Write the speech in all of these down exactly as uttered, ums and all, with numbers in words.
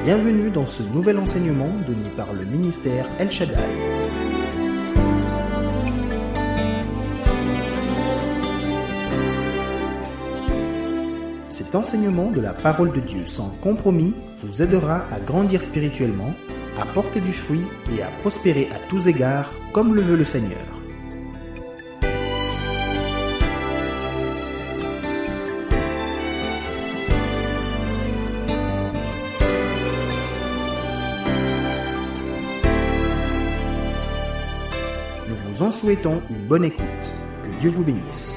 Bienvenue dans ce nouvel enseignement donné par le ministère El Shaddai. Cet enseignement de la parole de Dieu sans compromis vous aidera à grandir spirituellement, à porter du fruit et à prospérer à tous égards comme le veut le Seigneur. Nous vous en souhaitons une bonne écoute. Que Dieu vous bénisse.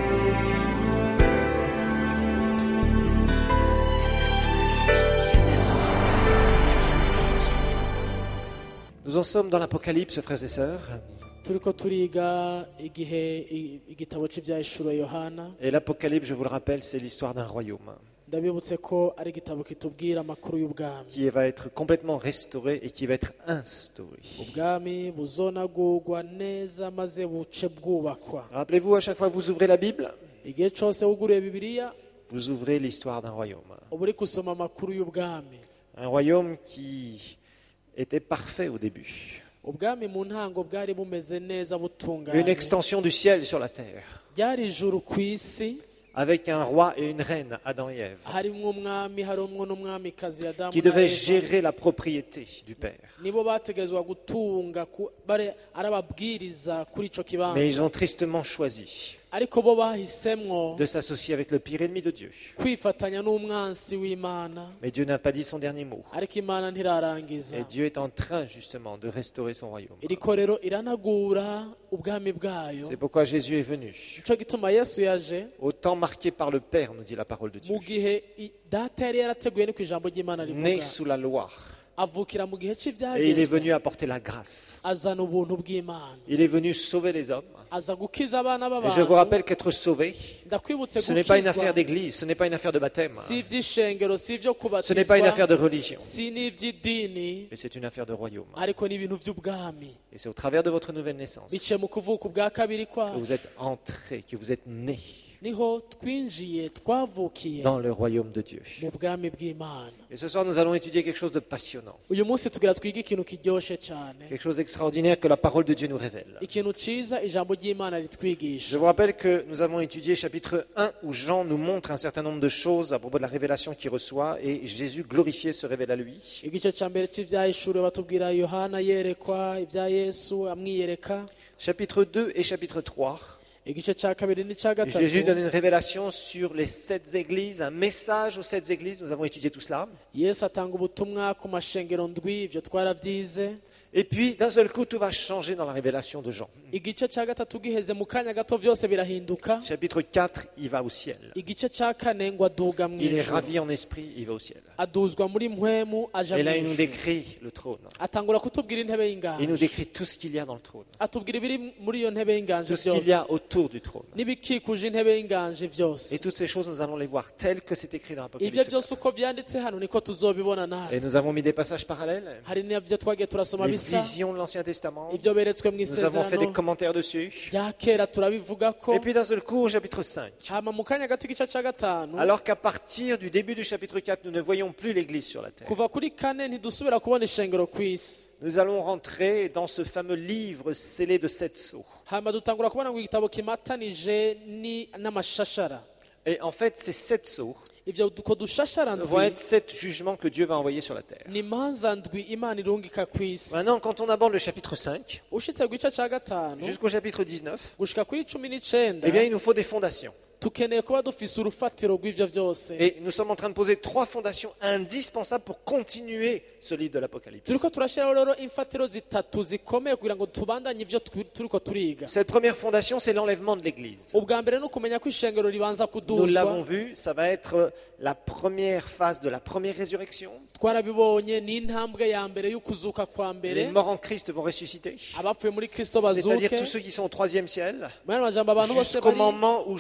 Nous en sommes dans l'Apocalypse, frères et sœurs. turiko turiga igihe i- igitabo cy'ibyahishuro Yohana. Et l'Apocalypse, je vous le rappelle, c'est l'histoire d'un royaume Ndabibutse ko ari igitabo kitubwira amakuru y'ubwami. qui va être complètement restauré et qui va être instauré. Ubwami buzonagurwa neza maze buce bwubakwa. Rappelez-vous, à chaque fois que vous ouvrez la Bible, Igihe cyose wuguriye Bibiliya vous ouvrez l'histoire d'un royaume. uba uri gusoma amakuru y'ubwami. Un royaume qui était parfait au début. Ubwami mu ntango bwari bumeze neza Une butunganye. extension du ciel sur la terre, Ryari ijuru ku isi, avec un roi et une reine, Adam et Ève, harimwo umwami harimwo n'umwamikazi Adamu qui na devaient Eva. gérer la propriété du Père. Nibo bategerezwa gutunga ku- bare arababwiriza kuri ico kibanza. Mais ils ont tristement choisi Ariko bo bahisemwo de s'associer avec le pire ennemi de Dieu. kwifatanya n'umwansi w'Imana, Mais Dieu n'a pas dit son dernier mot. ariko Imana ntirarangiza. Et Dieu est en train justement de restaurer son royaume. Iriko rero iranagura ubwami bwayo. C'est pourquoi Jésus est venu. Ico gituma Yesu yaje Au temps marqué par le Père, nous dit la parole de Dieu. mu gihe i- data yari yarateguye ni ku ijambo ry'Imana Né rivuga. sous la loi. Avukira mu gihe Et il est cy'ibyagezwe, venu apporter la grâce. azana ubuntu bw'Imana, Il est venu sauver les hommes. aza gukiza abana Et je vous b'abantu. rappelle qu'être sauvé, Ndakwibutse ce n'est pas une gukizwa affaire d'église, ce n'est pas une affaire de baptême. si iby'ishengero, si ibyo Ce n'est pas une affaire kubatizwa, de religion. si n'iby'idini, Mais c'est une affaire de royaume. ariko ni ibintu by'ubwami. Et c'est au travers de votre nouvelle naissance Biciye mu kuvuka ubwa kabiri que kwacu, vous êtes entrés, que vous êtes nés niho twinjiye twavukiye dans le royaume de Dieu. mu bwami bw'Imana. Et ce soir, nous allons étudier quelque chose de passionnant. Uyu munsi tugira twige ikintu kiryoshe cyane, Quelque chose d'extraordinaire que la parole de Dieu nous révèle. ikintu ciza ijambo ry'Imana Je ritwigisha. vous rappelle que nous avons étudié chapitre un où Jean nous montre un certain nombre de choses à propos de la révélation qu'il reçoit et Jésus glorifié se révèle à lui. Igice cya mbere cy'ibyahishuriwe batubwira Yohana yerekwa ibya Yesu amwiyereka. Chapitre deux et chapitre trois, Igice cya kabiri n'icya Jésus donne gatatu une révélation sur les sept églises, un message aux sept églises. Nous avons étudié tout cela. Yesu atanga ubutumwa ku mashengero ndwi, ibyo twarabyize. Et puis, d'un seul coup, tout va changer dans la révélation de Jean. Igice cya gatatu giheze mu kanya gato byose birahinduka. Chapitre quatre, il va au ciel. Igice cya kane ngo aduga mu Il est ijuru, ravi en esprit, il va au ciel. aduzwa muri mpwemu aja Et mu là, il nous ijuru. décrit le trône. Atangura kutubwira intebe Il nous y'inganje, décrit tout ce qu'il y a dans le trône. atubwira ibiri muri iyo ntebe y'inganje Tout ce qu'il y byose a autour du trône. n'ibikikuje intebe y'inganje byose. Et toutes ces choses, nous allons les voir telles que c'est écrit dans Ibyo l'Apocalypse. byose uko byanditse hano niko tuzobibona Et natwe. nous avons mis des passages parallèles, Hari n'ibyo twagiye turasoma les bisa, visions de l'Ancien Testament. ibyo beretswe mu Nous avons fait des isezerano commentaires dessus. bya kera turabivuga ko. Et puis d'un seul coup, au chapitre cinq, Hama mu kanya gato igice cya gatanu, alors qu'à partir du début du chapitre quatre, nous ne voyons plus l'Église sur la terre, kuva kuri kane ntidusubira kubona ishengero ku isi. nous allons rentrer dans ce fameux livre scellé de sept sceaux. Hama dutangura kubona ngo igitabo kimatanije ni n'amashashara. Et en fait, ces sept sceaux Ibyo duko dushashara vont ndwi être sept jugements que Dieu va envoyer sur la terre. ni imanza ndwi Imana irungika ku isi. Maintenant, quand on aborde le chapitre cinq Ushitse ku gice cya gatanu jusqu'au chapitre dix-neuf, gushika kuri cumi n'icenda, eh bien, il nous faut des fondations. tukeneye kuba dufise urufatiro rw'ivyo byose. Et nous sommes en train de poser trois fondations indispensables pour continuer ce livre de l'Apocalypse. turiko turashyiraho rero imfatiro zitatu zikomeye kugira ngo tubandanye ivyo twi- turiko turiga. Cette première fondation, c'est l'enlèvement de l'Église. Ubwa mbere ni ukumenya ko ishengero ribanza Nous l'avons kuduzwa. vu, ça va être la première phase de la première résurrection. Twarabibonye ni intambwe ya mbere y'ukuzuka kwa Les mbere, morts en Christ vont ressusciter. abapfuye muri Kristo C'est-à-dire bazuke. tous ceux qui sont au troisième ciel, Mu yandi majambo abantu bose jusqu'au bari moment où Jésus va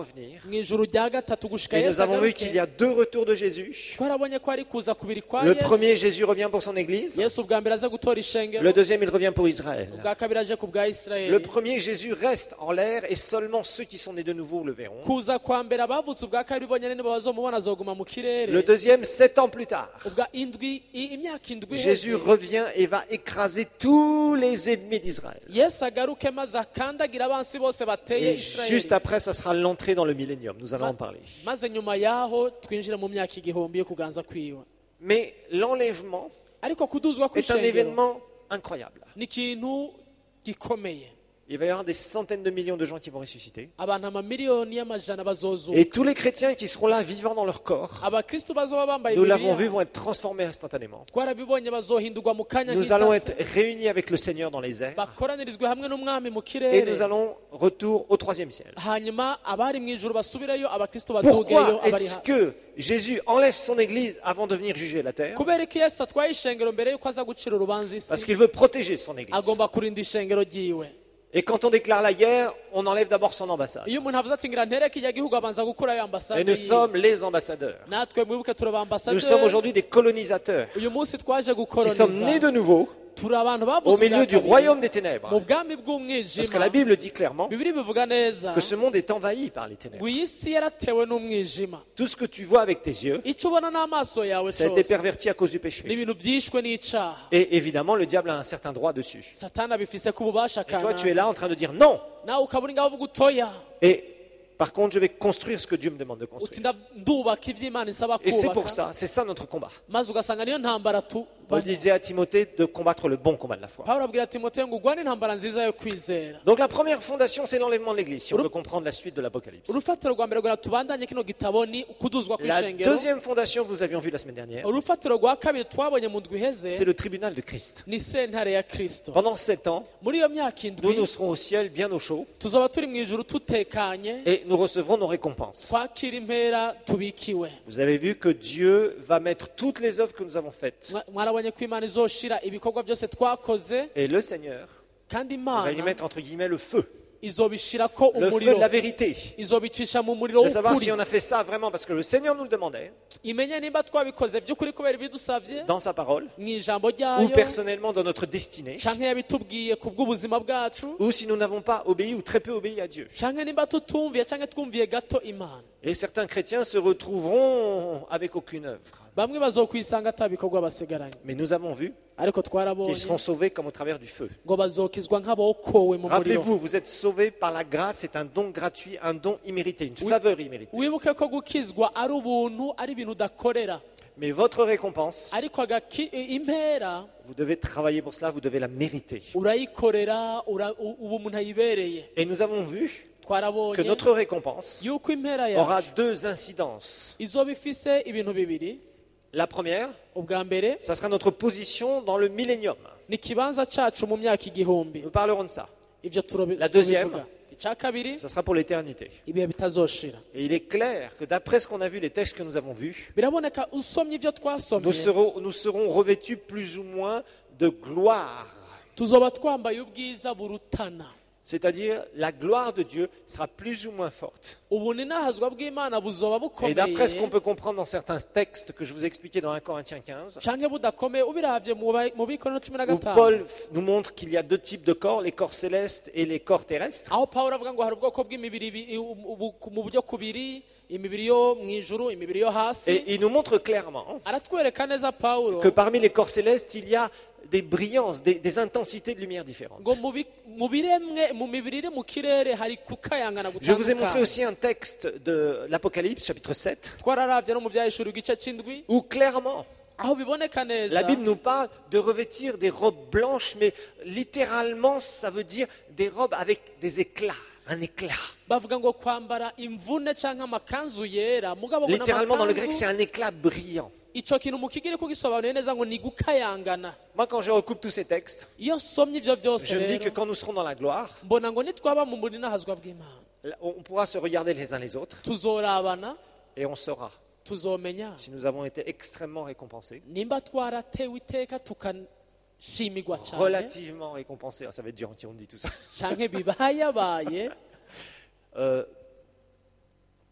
revenir. mu ijuru rya gatatu gushika Et nous Yesu avons vu qu'il y agaruke a deux retours de Jésus. twarabonye ko ari kuza kubiri kwa Le premier, Yesu Jésus revient pour son Église. Yesu ubwa mbere aza gutora ishengero Le deuxième, il revient pour Israël. ubwa kabiri aje ku bwa Le Isirayeli premier, Jésus reste en l'air et seulement ceux qui sont nés de nouveau le verront. kuza kwa mbere abavutse ubwa kabiri bonyene nibo bazomubona azoguma mu kirere Le deuxième, sept ans plus tard, ubwa indwi i- imyaka indwi Jésus iheze revient et va écraser tous les ennemis d'Israël. Yesu agaruke maze akandagira abansi bose bateye Et juste Isirayeli après, ça sera l'entrée dans le millénium. Nous allons en parler. maze nyuma yaho twinjire mu myaka igihumbi yo kuganza kwiwe Mais l'enlèvement ariko kuduzwa est un kw'ishengero événement incroyable. ni ikintu gikomeye Il va y avoir des centaines de millions de gens qui vont ressusciter. abantu amamiliyoni y'amajana bazozuka Et tous les chrétiens qui seront là vivant dans leur corps, abakristu bazoba bambaye nous l'avons vu, Bibiliya vont être transformés instantanément. twarabibonye bazohindurwa mu kanya Nous allons nk'isasi être réunis avec le Seigneur dans les airs. bakoranirizwe hamwe n'umwami mu Et kirere nous allons retour au troisième ciel. hanyuma abari mu ijuru basubireyo abakristu badugeyo Pourquoi abari est-ce hasi que Jésus enlève son Église avant de venir juger la terre? kubera ko yesu atwaye ishengero mbere yuko aza gucira urubanza isi Parce qu'il veut protéger son Église. agomba kurinda ishengero ryiwe Et quand on déclare la guerre, on enlève d'abord son ambassade. iyo umuntu avuze ati ngira ntereke ijya gihugu abanza gukurayo Et ambasade nous yiwe sommes les ambassadeurs. natwe mwibuke turi Nous sommes abambasaderi aujourd'hui des colonisateurs uyu munsi twaje qui sommes nés de gukoroniza nouveau turi abantu au bavutse milieu ubwa du kabiri royaume des mu ténèbres. bwami Parce que bw'umwijima la Bible dit clairement bibiri bivuga neza que ce monde est envahi par les ngo ténèbres. iyi si yaratewe n'umwijima Tout ce que tu vois avec tes yeux, icyo ubona n'amaso yawe ça a été cyose perverti à cause du ni péché. ibintu byishwe n'icyaha Et évidemment, le diable a un certain droit dessus. satani abifise ku bubasha Et toi, tu es kanaka là en train de dire non. nawe ukaba uri ngaho uvuga utoya Et par contre, je vais construire ce que Dieu me demande de uti construire. nda- ndubaka ibyo imana isaba Et c'est pour kubaka ça, c'est ça notre combat. maze ugasanga niyo ntambara tu Paul disait à Timothée de combattre le bon combat de la foi. pawulo abwira timoteyo ngo ugwane intambara nziza yo kwizera Donc la première fondation, c'est l'enlèvement de l'Église, si on veut comprendre la suite de l'Apocalypse. urufatiro rwa mbere rwa tubandanye kino gitabo ni ukuduzwa La kw'ishengero deuxième fondation que nous avions vue la semaine dernière, urufatiro rwa kabiri twabonye mu ndwi c'est iheze le tribunal de Christ. ni sentare ya kristo Pendant sept ans, muri iyo myaka nous, indwi nous serons au ciel bien au chaud tuzoba turi mu ijuru tutekanye et nous recevrons nos récompenses. twakira impera tubikiwe Vous avez vu que Dieu va mettre toutes les œuvres que nous avons faites. Mwa- mwarabonye ko imana izoshira ibikorwa byose twakoze Et le Seigneur kandi il va y imana mettre entre guillemets le feu. izobishirako Le feu umuriro de la vérité. izobicisha mu muriro De savoir w'ukuri si on a fait ça vraiment parce que le Seigneur nous le demandait imenye nimba twabikoze by'ukuri kubera ibidusavye dans sa parole mu ijambo ou ryayo personnellement dans notre destinée canke yabitubwiye ku bw'ubuzima bwacu ou si nous n'avons pas obéi ou très peu obéi à Dieu. canke nimba tutumviye canke twumviye gato imana Et certains chrétiens se retrouveront avec aucune œuvre. bamwe bazokwisanga ata bikorwa basigaranye Mais nous avons vu ariko qu'ils twarabonye seront sauvés comme au travers du feu. ngo bazokizwa nk'abokowe mu muriro Rappelez-vous, vous êtes sauvés par la grâce, c'est un don gratuit, un don immérité, une faveur imméritée. wibuke ko gukizwa ari ubuntu ari ibintu udakorera Mais votre récompense, ariko agaki- impera vous devez travailler pour cela, vous devez la mériter. urayikorera ura- u- ubu umuntu ayibereye Et nous avons vu que twarabonye notre récompense yuko impera aura yacu deux incidences. izoba ifise ibintu bibiri La première, ubwa mbere ça sera notre position dans le millénium. ni ikibanza cacu mu myaka igihumbi Nous parlerons de ça. ivyo turobi- La deuxième. tubivuga icya kabiri Ça sera pour l'éternité. ibihe bitazoshira Et il est clair que d'après ce qu'on a vu, les textes que nous avons vus, biraboneka usomye ivyo nous twasomye serons, nous serons revêtus plus ou moins de gloire. tuzoba twambaye ubwiza burutana C'est-à-dire, la gloire de Dieu sera plus ou moins forte. ubu ni nahazwa bw'imana buzoba Et d'après ce bukomeye qu'on peut comprendre dans certains textes que je vous ai expliqués dans un Corinthiens quinze, canke budakomeye ubiravye mu ba- mu bikono cumi na où gatanu Paul f- nous montre qu'il y a deux types de corps, les corps célestes et les corps terrestres. aho pawulo avuga ngo hari ubwoko bw'imibiri ibi- ubu- mu buryo kubiri imibiri yo mu ijuru imibiri yo hasi Et il nous montre clairement aratwereka neza pawulo que parmi les corps célestes, il y a des brillances, des, des intensités de lumière différentes. ngo mu bi- mu biremwe mu mibiri iri mu kirere hari kukayangana Je vous ai montré gutandukana aussi un texte de l'Apocalypse, chapitre sept, twararavye no mu vyahishura igice c'indwi où clairement, aho biboneka neza la Bible nous parle de revêtir des robes blanches, mais littéralement, ça veut dire des robes avec des éclats, un éclat. bavuga ngo kwambara imvune canke amakanzu yera mugabo ngo Littéralement, dans le grec, c'est n'amakanzu un éclat brillant. ico kintu mu kigiri kugisobanuye neza ngo ni gukayangana Moi, quand je recoupe tous ces textes, iyo nsomye ivyo vyose je me dis que rero quand nous serons dans la gloire, mbona ngo nitwaba mu muri nahazwa bw'imana là, on pourra se regarder les uns les autres tuzorabana et on saura tuzomenya si nous avons été extrêmement récompensés, nimba twaratewe iteka tukashimirwa cyane relativement récompensés. Ah, ça va être dur quand on dit tout ça. canke bibayabaye Euh,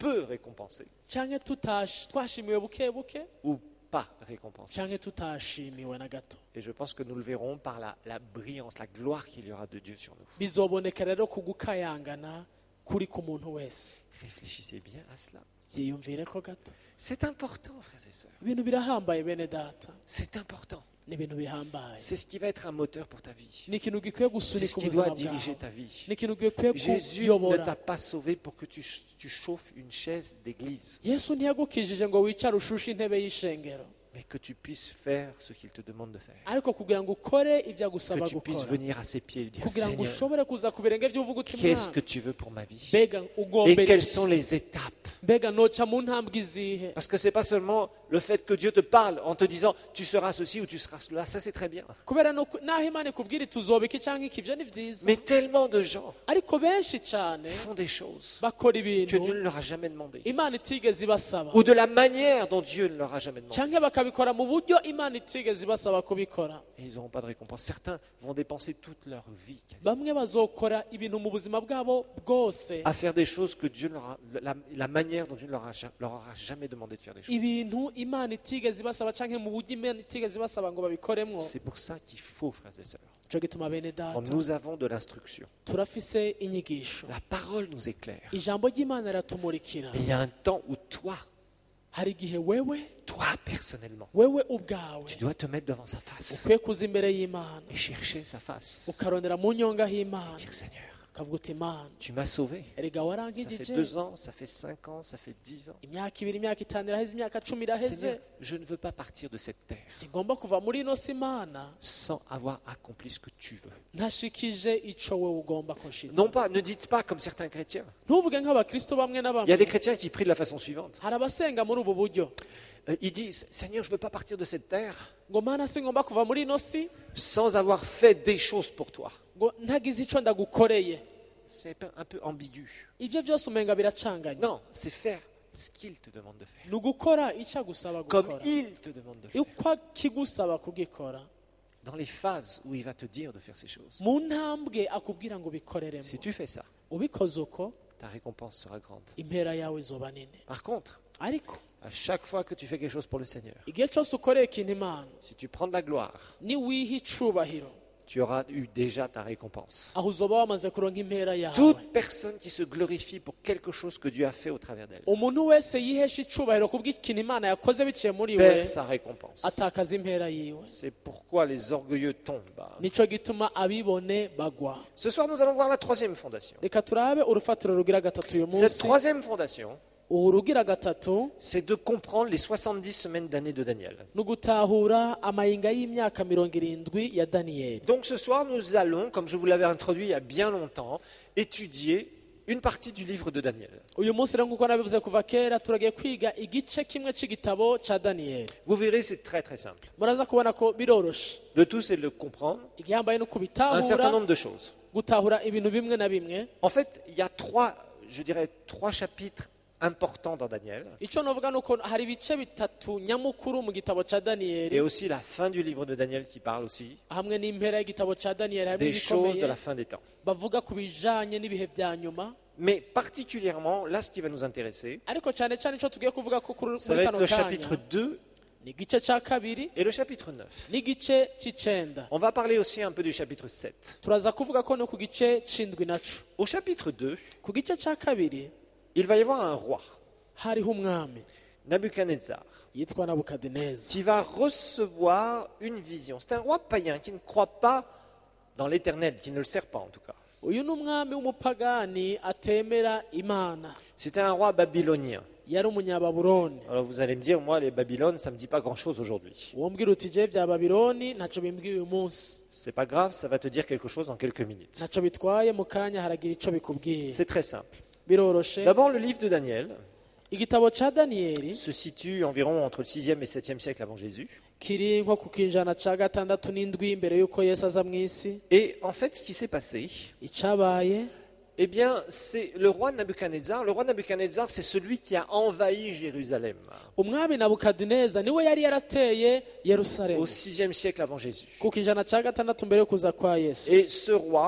peu récompensé canke tutash- twashimiwe buke buke ou pas récompensé. canke tutashimiwe na gato. Et je pense que nous le verrons par la, la brillance, la gloire qu'il y aura de Dieu sur nous. Bizoboneka rero kugukayangana kuri ku muntu wese. Réfléchissez bien à cela. Byiyumvireko gato. C'est important, frères et sœurs. Ibintu birahambaye bene data. C'est important. Ni ibintu bihambaye. C'est ce qui va être un moteur pour ta vie. Ni ikintu gikwiye C'est gusunika ce qui ubuzima doit diriger bwawe. ta vie. Ni ikintu gikwiye Jésus ne kuyobora. t'a pas sauvé pour que tu, ch- tu chauffes une chaise d'église, Yesu ntiyagukijije ngo wicare ushushe intebe y'ishengero, mais que tu puisses faire ce qu'il te demande de faire. ariko kugira ngo ukore ibyo Que agusaba tu puisses gukora, venir à ses pieds et lui dire, kugira ngo Seigneur, ushobore kuza ku birenge by'uvuga uti qu'est-ce mwana que tu veux pour ma vie? mbega Et ugombera quelles iki? sont les étapes? mbega noca mu ntambwe izihe? Parce que ce n'est pas seulement le fait que Dieu te parle en te disant tu seras ceci ou tu seras cela, ça c'est très bien. kubera no- naho imana ikubwira iti uzoba iki cyangwa iki, ibyo ni byiza, Mais tellement de gens ariko benshi cyane font des choses bakora que Dieu ibintu ne leur a jamais demandé. imana itigeze ibasaba, Ou de la manière dont Dieu ne leur a jamais demandé. cyangwa bakabikora mu buryo imana itigeze ibasaba kubikora. Et ils n'auront pas de récompense. Certains vont dépenser toute leur vie quasi, Bamwe bazokora ibintu mu buzima bwabo bwose, à faire des choses que Dieu ne leur a, la, la manière dont Dieu ne leur, a, ja- leur aura jamais demandé de faire des choses. ibintu imana itigeze ibasaba cyangwa mu buryo imana itigeze ibasaba ngo babikoremwo. C'est pour ça qu'il faut, frères et sœurs, Cyo gituma bene quand data nous avons de l'instruction, turafise inyigisho, la parole nous éclaire. ijambo ry'imana riratumurikira. Mais il y a un temps où toi, Hari igihe wewe toi personnellement, wewe ubwawe tu dois te mettre devant sa face ukwiye kuza imbere y'imana et chercher sa face. ukarondera mu nyonga h'imana Dire Seigneur, ukavuga uti imana tu m'as sauvé. erega Ça fait warankijije, deux ans, ça fait cinq ans, ça fait dix ans. imyaka ibiri imyaka itanu iraheze imyaka cumi iraheze, Seigneur, je ne veux pas partir de cette terre sigomba kuva muri ino si imana sans avoir accompli ce que tu veux. ntashikije ico wewe ugomba kunshitsa. Non pas, ne dites pas comme certains chrétiens. Ntuvuge nk'abakristo bamwe na Il y a des bamwe, chrétiens qui prient de la façon suivante. hari abasenga muri ubu buryo Euh, Ils disent, Seigneur, je ne veux pas partir de cette terre ngo mana singomba kuva muri ino si sans avoir fait des choses pour toi. ngo ntagize ico ndagukoreye. C'est un peu- un peu ambigu. Ibyo byose umenga biracanganye. Non, c'est faire ce qu'il te demande de faire. ni ugukora icyo agusaba Comme gukora, il te demande de faire. uko kigusaba kugikora, Dans les phases où il va te dire de faire ces choses. mu ntambwe akubwira ngo ubikoreremo. Si tu fais ça, ubikoze uko ta récompense sera grande. impera yawe izoba nini. Par contre, Ariko à chaque fois que tu fais quelque chose pour le Seigneur, igihe cyose ukoreye ikintu imana, si tu prends de la gloire, ni wiha icubahiro, tu auras eu déjà ta récompense. aho uzoba wamaze kuronka impera yawe. Toute personne qui se glorifie pour quelque chose que Dieu a fait au travers d'elle umuntu wese yihesha icubahiro kubw'ikintu imana yakoze biciye muri we, perd sa récompense. atakaza impera yiwe. C'est pourquoi les orgueilleux tombent. nico gituma abibone bagwa. Ce soir, nous allons voir la troisième fondation. Reka turabe urufatiro rugira gatatu uyu Cette munsi. troisième fondation, urugira gatatu c'est de comprendre les soixante-dix semaines d'année de Daniel. ni ugutahura amayinga y'imyaka mirongo irindwi ya daniyeli. Donc ce soir, nous allons, comme je vous l'avais introduit il y a bien longtemps, étudier une partie du livre de Daniel. uyu munsi rero nk'uko nabivuze kuva kera turagiye kwiga igice kimwe cy'igitabo cya daniyeli. Vous verrez, c'est très très simple. muraza kubona ko biroroshe. Le tout, c'est de le comprendre, igihambaye no un certain kubitahura, nombre de choses. gutahura ibintu bimwe na bimwe. En fait, il y a trois, je dirais, trois chapitres importants dans Daniel, icyo navuga ni uko hari ibice bitatu nyamukuru mu gitabo cya et daniyeli, aussi la fin du livre de Daniel qui parle aussi hamwe n'impera y'igitabo cya daniyeli harimo des choses de ibikomeye la fin des temps. bavuga ku bijanye n'ibihe bya nyuma. Mais particulièrement, là, ce qui va nous intéresser, ariko cyane cyane icyo tugiye kuvuga ko kuri ça muri va être kano le kanya chapitre deux ni igice cya kabiri et le chapitre neuf. n'igice cy'icenda. On va parler aussi un peu du chapitre sept. turaza kuvuga ko no ku gice c'indwi naco. Au chapitre deux, ku gice cya kabiri il va y avoir un roi, hariho umwami Nabuchodonosor, yitwa Nabukadineza, qui va recevoir une vision. C'est un roi païen qui ne croit pas dans l'éternel, qui ne le sert pas en tout cas. uyu ni umwami w'umupagani atemera imana, C'était un roi babylonien. yari umunyababuloni. Alors vous allez me dire, moi les Babylones, ça ne me dit pas grand-chose aujourd'hui. wombwira uti je bya babiloni ntacyo bimbwiye uyu munsi. C'est pas grave, ça va te dire quelque chose dans quelques minutes. ntacyo bitwaye, mu kanya haragira icyo bikubwiye. C'est très simple. biroroshe. D'abord, le livre de Daniel igitabo cya daniyeli se situe environ entre le sixième et septième siècle avant Jésus. kiri nko ku kinjana cya gatandatu n'indwi mbere y'uko yesu aza mu isi. Et en fait, ce qui s'est passé, icyabaye, eh bien, c'est le roi Nabuchodonosor. Le roi Nabuchodonosor, c'est celui qui a envahi Jérusalem umwami Nabukadineza niwe yari yarateye Yerusalemu au sixième siècle avant Jésus. ku kinjana cya gatandatu mbere yo kuza kwa Yesu. Et ce roi,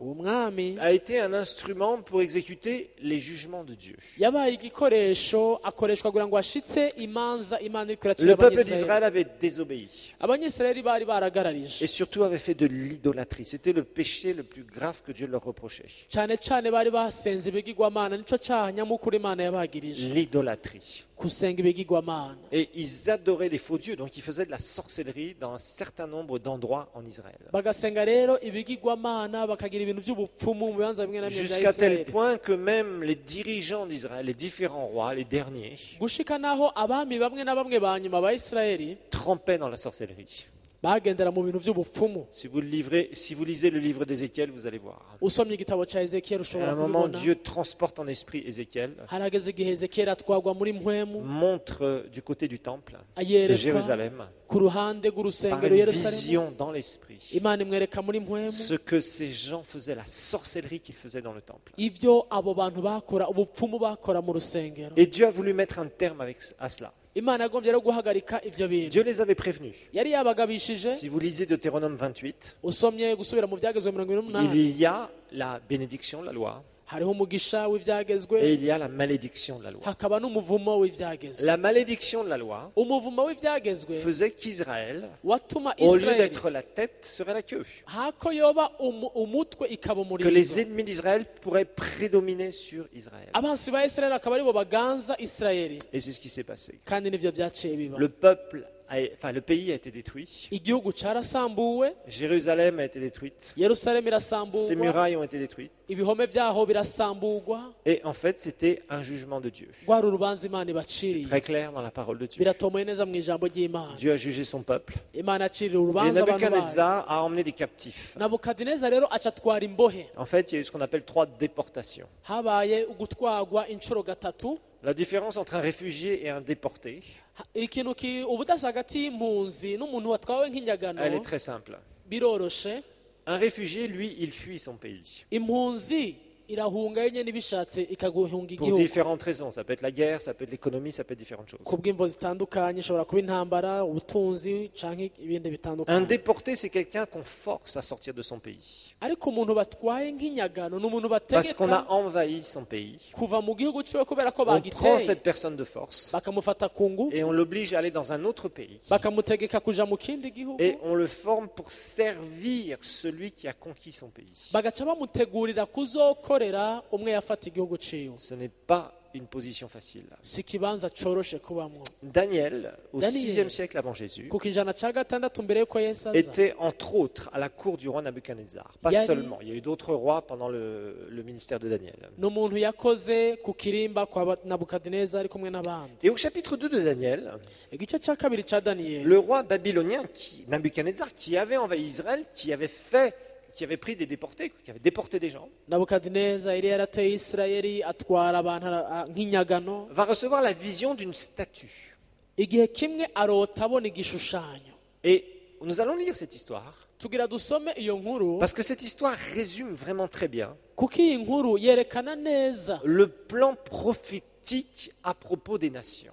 umwami a été un instrument pour exécuter les jugements de Dieu. yabaye igikoresho akoreshwa kugira ngo ashitse imanza Imana iri kuracira Le peuple abanyisirayeli. d'Israël avait désobéi abanyisirayeli bari et baragararije surtout avait fait de l'idolâtrie. C'était le péché le plus grave que Dieu leur reprochait. cyane cyane bari basenze ibigirwamana nico cyaha nyamukuru Imana yabagirije L'idolâtrie. gusenga ibigirwamana. Et ils adoraient les faux dieux, donc ils faisaient de la sorcellerie dans un certain nombre d'endroits en Israël. bagasenga rero ibigirwamana bakagira ibintu by'ubupfumu mu bibanza bimwe na bimwe bya Jusqu'à tel Isirayeli point que même les dirigeants d'Israël, les différents rois, les derniers, gushika naho abami bamwe na bamwe ba nyuma ba Isirayeli trempaient dans la sorcellerie. bagendera mu bintu by'ubupfumu. Si vous, le livrez, si vous lisez le livre d'Ézéchiel, vous allez voir. usomye igitabo cya Ezekiel À ushobora un moment, kubibona Dieu transporte en esprit Ézéchiel, harageze igihe Ezekiel atwagwa muri mpwemu montre euh, du côté du temple de ayerekwa Jérusalem, ku ruhande par rw'urusengero une Yerusalemu. vision dans l'esprit, Imana imwereka muri mpwemu ce que ces gens faisaient, la sorcellerie qu'ils faisaient dans le temple. ibyo abo bantu bakora ubupfumu bakora mu rusengero. Et Dieu a voulu mettre un terme avec, à cela. Imana yagombye rero guhagarika ivyo bintu. Dieu les avait prévenus. Yari yabagabishije. Si vous lisez Deutéronome vingt-huit, usomye gusubira mu byagezwe mirongo ine n'umunani il y a la bénédiction, la loi, hariho umugisha et w'ivyagezwe il y a la malédiction de la loi. hakaba n'umuvumo w'ivyagezwe. La malédiction de la loi umuvumo w'ivyagezwe faisait qu'Israël, watuma au lieu Israeli d'être la tête, serait la queue. hako yoba umu- umutwe ikaba Que les umurizo. ennemis d'Israël pourraient prédominer sur Israël. abansi ba Israeli akaba aribo baganza Israeli Et c'est ce qui s'est passé. kandi nivyo vyaciye biba. Le peuple, a, enfin le pays a été détruit. igihugu carasambuwe, Jérusalem a été détruite. Yerusalemu Ses irasamburwa, murailles ont été détruites. ibihome vyaho birasamburwa. Et en fait, c'était un jugement de Dieu. rwari urubanza Imana ibaciriye. Très clair dans la parole de Dieu. biratomoye neza mu ijambo ry'Imana. Dieu a jugé son peuple. Imana acirira Et urubanza abantu bayo. Nebuchadnezzar a emmené des captifs. Nabukadineza rero aca atwara imbohe. En fait, il y a eu ce qu'on appelle trois déportations. habaye ugutwagwa inshuro gatatu. La différence entre un réfugié et un déporté, Ha- ikintu ki ubudasa hagati y'impunzi n'umuntu watwawe elle est nk'inyagano très simple. biroroshe. Un réfugié, lui, il fuit son pays. impunzi irahunga yenyine ibishatse ikaguhunga Pour igihugu différentes raisons. Ça peut être la guerre, ça peut être l'économie, ça peut être différentes choses. ku bw'imvo zitandukanye ishobora kuba intambara ubutunzi canke ibindi Un bitandukanye. déporté, c'est quelqu'un qu'on force à sortir de son pays. ariko umuntu batwaye nk'inyagano ni umuntu Parce qu'on a bategeka envahi son pays. kuva mu gihugu ciwe kubera ko On prend bagiteye cette personne de force bakamufata ku ngufu et on l'oblige à aller dans un autre pays. bakamutegeka kuja mu kindi gihugu Et on le forme pour servir celui qui a conquis son pays. bagaca bamutegurira kuzokorera umwe yafata igihugu ciwe. Ce n'est pas une position facile. si ikibanza coroshe kubamwo. Daniel, au Daniel. sixième siècle avant Jésus, ku kijana ca gatandatu mbere yuko Yesu aza était entre autres à la cour du roi Nabuchodonosor. Pas Yari- seulement, il y a eu d'autres rois pendant le, le ministère de Daniel. ni umuntu yakoze ku kirimba kwa ba- Nabukadineza ari kumwe n'abandi. Et au chapitre deux de Daniel, igice ca kabiri ca Daniyeli le roi babylonien, qui, Nabuchodonosor, qui avait envahi Israël, qui avait fait, qui avait pris des déportés, qui avait déporté des gens, Nabukadineza yari yarateye Isirayeli atwara abantu ara- a- nk'inyagano. va recevoir la vision d'une statue. igihe kimwe arota abona igishushanyo. Et nous allons lire cette histoire, tugira dusome iyo nkuru parce que cette histoire résume vraiment très bien kuko iyi nkuru yerekana neza le plan prophétique à propos des nations.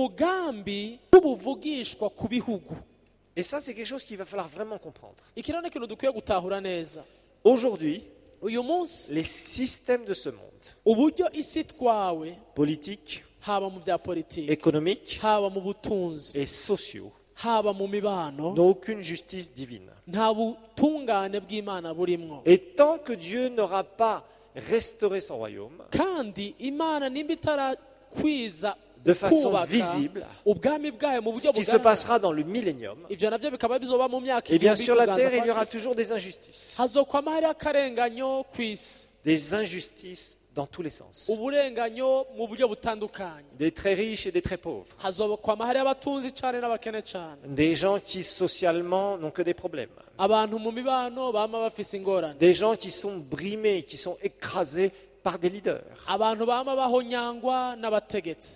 umugambi w'ubuvugishwa ku bihugu. Et ça, c'est quelque chose qu'il va falloir vraiment comprendre. iki rero ni ikintu dukwiye gutahura neza. Aujourd'hui, uyu munsi les systèmes de ce monde, uburyo isi itwawe politiques, haba mu bya politiki économiques haba mu butunzi et sociaux, haba mu mibano n'ont aucune justice divine. nta butungane bw'Imana burimwo. Et tant que Dieu n'aura pas restauré son royaume kandi Imana nimba itarakwiza de façon kubaka visible, ubwami bwayo mu ce buryo qui se bugaragara, passera dans le millénium, ivyo navyo bikaba bizoba mu myaka et bien igihumbi sur la y'ukuganza terre, il y kwa aura Kristo. toujours des injustices. hazokwama hariho akarenganyo kw'isi, Des injustices dans tous les sens. uburenganyo mu buryo butandukanye. Des très riches et des très pauvres. hazokwama hariho abatunzi cane n'abakene cane, Des gens qui socialement n'ont que des problèmes. abantu mu mibano bama bafise ingorane, Des gens qui sont brimés, qui sont écrasés par des leaders. abantu bama bahonyangwa n'abategetsi.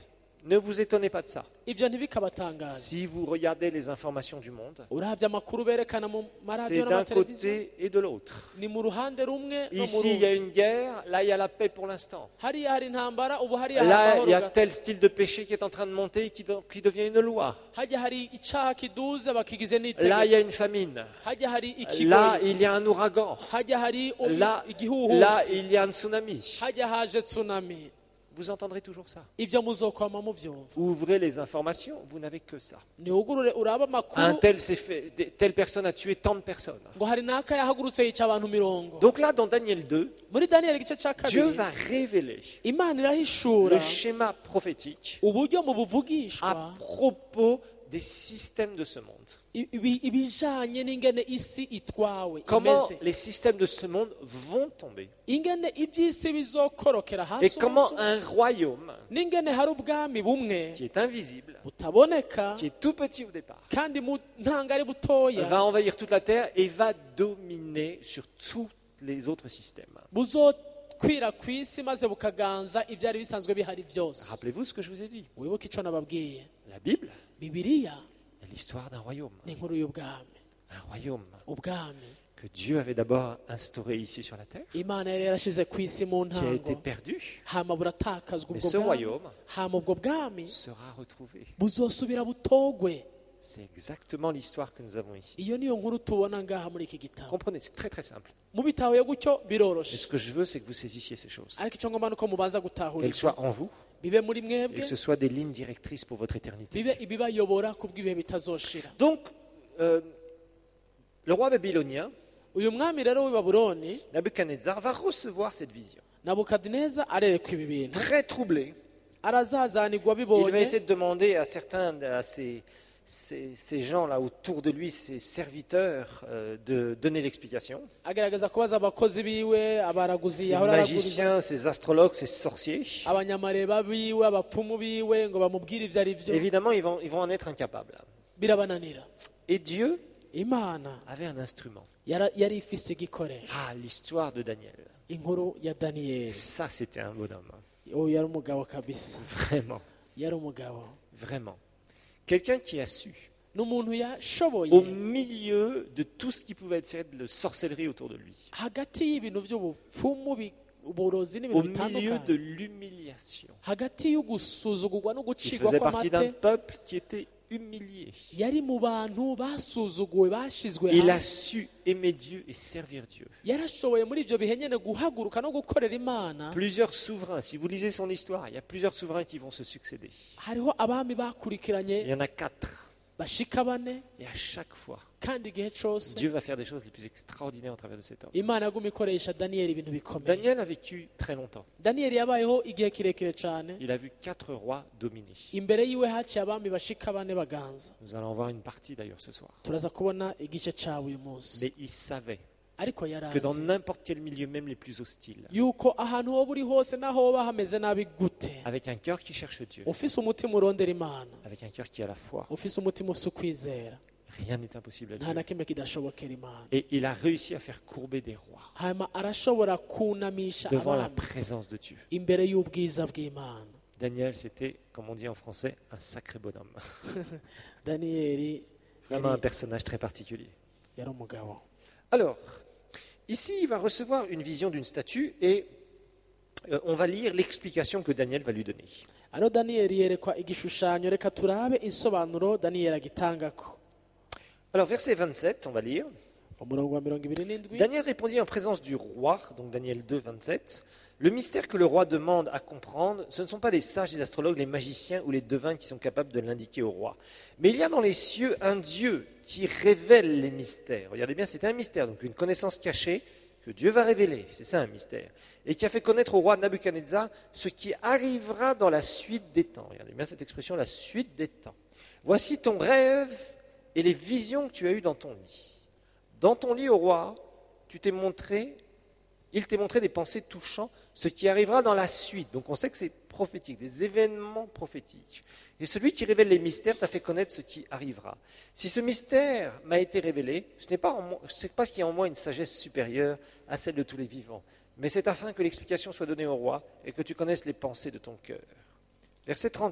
Ne vous étonnez pas de ça. ibyo ntibikabatangaze. Si vous regardez les informations du monde, uravye amakuru berekana mu maradiyo c'est d'un n'amateleviziyo côté et de l'autre. ni mu ruhande rumwe no mu Ici, il y a rundi. une guerre, là, il y a la paix pour l'instant. hariya hari intambara, ubu hariya hari Là, il amahoro y a gato. tel style de péché qui est en train de monter et qui, do- qui devient une loi. hajya hari icaha kiduze bakigize Là, il y a n'itegeko. une famine. hajya hari Là, ikigoyi. il y a un ouragan. hajya hari ubu- Là, là, igihuhusi. il y a un tsunami. hajya haje tsunami. Vous entendrez toujours ça. ibyo muzokwama muvyumva. Ouvrez les informations, vous n'avez que ça. niwugurure uraba Un amakuru tel s'est fait, telle personne a tué tant de personnes. ngo hari n'aka yahagurutse yica abantu mirongo. Donc là, dans Daniel deux, muri daniyeli igice cya Dieu kabiri va révéler imana irahishura le schéma prophétique uburyo mu buvugishwa à propos des systèmes de ce monde. ibi- ibijanye n'ingene isi itwawe Comment imeze, les systèmes de ce monde vont tomber ingene iby'isi bizokorokera et hasi comment umunsi umwe, un royaume n'ingene hari ubwami bumwe qui est invisible, butaboneka qui est tout petit au départ, kandi mu ntanga ari butoya va envahir toute la terre et va dominer sur tous les autres systèmes. buzokwira ku isi maze bukaganza ibyari bisanzwe bihari byose. Rappelez-vous ce que je vous ai dit. wibuke icyo nababwiye, La Bible bibiliya est l'histoire d'un royaume. ni inkuru y'ubwami. Un royaume ubwami que Dieu avait d'abord instauré ici sur la terre, imana yari yarashize ku isi mu qui a été ntango, perdu, hama buratakazwa mais ubwo ce bwami, royaume hama ubwo bwami sera retrouvé. buzosubira butogwe. C'est exactement l'histoire que nous avons ici. iyo niyo nkuru tubona ngaha muri iki gitabo. Comprenez, c'est très très simple. mubitahuye gutyo Et biroroshe, ce que je veux, c'est que vous saisissiez ces choses. ariko icyo ngomba nuko mubanza gutahura Qu'elles ibyo, soient en vous bibe muri et mwebwe, que ce soit des lignes directrices pour votre éternité. bibe ibibayobora ku bw'ibihe bitazoshira. Donc, euh, le roi babylonien, uyu mwami rero w'i babuloni Nabuchodonosor, va recevoir cette vision. nabukadineza arerekwa ibi bintu, Très troublé, arazazanirwa il va abibonye, essayer de demander à certains, à ces, ces, ces gens-là autour de lui, ces serviteurs, euh, de donner l'explication. agerageza kubaza abakozi biwe, abaraguzi Ces yahora araguriza, magiciens, ces astrologues, ces sorciers. abanyamareba biwe, abapfumu biwe ngo bamubwire ibyo ari byo, Évidemment, ils vont, ils vont en être incapables. birabananira. Et Dieu imana avait un instrument. yara- yari ifise igikoresho, Ah, l'histoire de Daniel. inkuru ya Et daniyeli. ça, c'était un bonhomme. uyu yari umugabo kabisa, Vraiment, yari umugabo, vraiment. Quelqu'un qui a su, n'umuntu au yashoboye milieu de tout ce qui pouvait être fait de sorcellerie autour de lui, hagati y'ibintu by'ubupfumu, bi- uburozi au n'ibintu milieu de bitandukanye, l'humiliation. hagati y'ugusuzugurwa no Il gucigwa faisait partie d'un kw'amate, peuple qui était humilié. yari mu bantu basuzuguwe, bashizwe Il a hasi. su aimer Dieu et servir Dieu. yarashoboye muri ibyo bihe nyine guhaguruka no gukorera imana. Plusieurs souverains, si vous lisez son histoire, il y a plusieurs souverains qui vont se succéder. hariho abami Il bakurikiranye y en a quatre. bashika bane, Et à chaque fois, kandi igihe cyose Dieu va faire des choses les plus extraordinaires au travers de cet homme. imana yaguma ikoresha daniyeli ibintu bikomeye. Daniel a vécu très longtemps. daniyeli yabayeho igihe kirekire cyane, Il a vu quatre rois dominer. imbere yiwe haciye abami bashika bane baganza. Nous allons en voir une partie d'ailleurs ce soir. turaza kubona igice cyawe uyu munsi, Mais il savait ariko que dans yarazi n'importe quel milieu, même les plus hostiles, yuko ahantu hoba uri hose naho hoba hameze nabi gute, avec un cœur qui cherche Dieu, ufise umutima urondera imana, avec un cœur qui a la foi, ufise umutima usa ukwizera, rien n'est impossible à nta na Dieu. kimwe kidashobokera imana. Et il a réussi à faire courber des rois hanyuma arashobora kunamisha devant la abami présence de Dieu. imbere y'ubwiza bw'imana. Daniel, c'était, comme on dit en français, un sacré bonhomme. daniyeli Vraiment un yari personnage très particulier. yari umugabo. Alors, ici, il va recevoir une vision d'une statue et euh, on va lire l'explication que Daniel va lui donner. ariho daniyeli yerekwa igishushanyo, reka turabe insobanuro daniyeli agitangako. Alors, verset vingt-sept, on va lire. umurongo wa mirongo ibiri n'indwi. Daniel répondit en présence du roi, donc Daniel deux, vingt-sept. Le mystère que le roi demande à comprendre, ce ne sont pas les sages, les astrologues, les magiciens ou les devins qui sont capables de l'indiquer au roi. Mais il y a dans les cieux un Dieu qui révèle les mystères. Regardez bien, c'est un mystère, donc une connaissance cachée que Dieu va révéler. C'est ça un mystère. Et qui a fait connaître au roi Nabuchodonosor ce qui arrivera dans la suite des temps. Regardez bien cette expression, la suite des temps. Voici ton rêve et les visions que tu as eues dans ton lit. Dans ton lit, au roi, tu t'es montré, il t'est montré des pensées touchant ce qui arrivera dans la suite. Donc on sait que c'est prophétique, des événements prophétiques. Et celui qui révèle les mystères t'a fait connaître ce qui arrivera. Si ce mystère m'a été révélé, ce n'est pas, en moi, c'est pas qu'il y a en moi une sagesse supérieure à celle de tous les vivants, mais c'est afin que l'explication soit donnée au roi et que tu connaisses les pensées de ton cœur. Verset trente et un.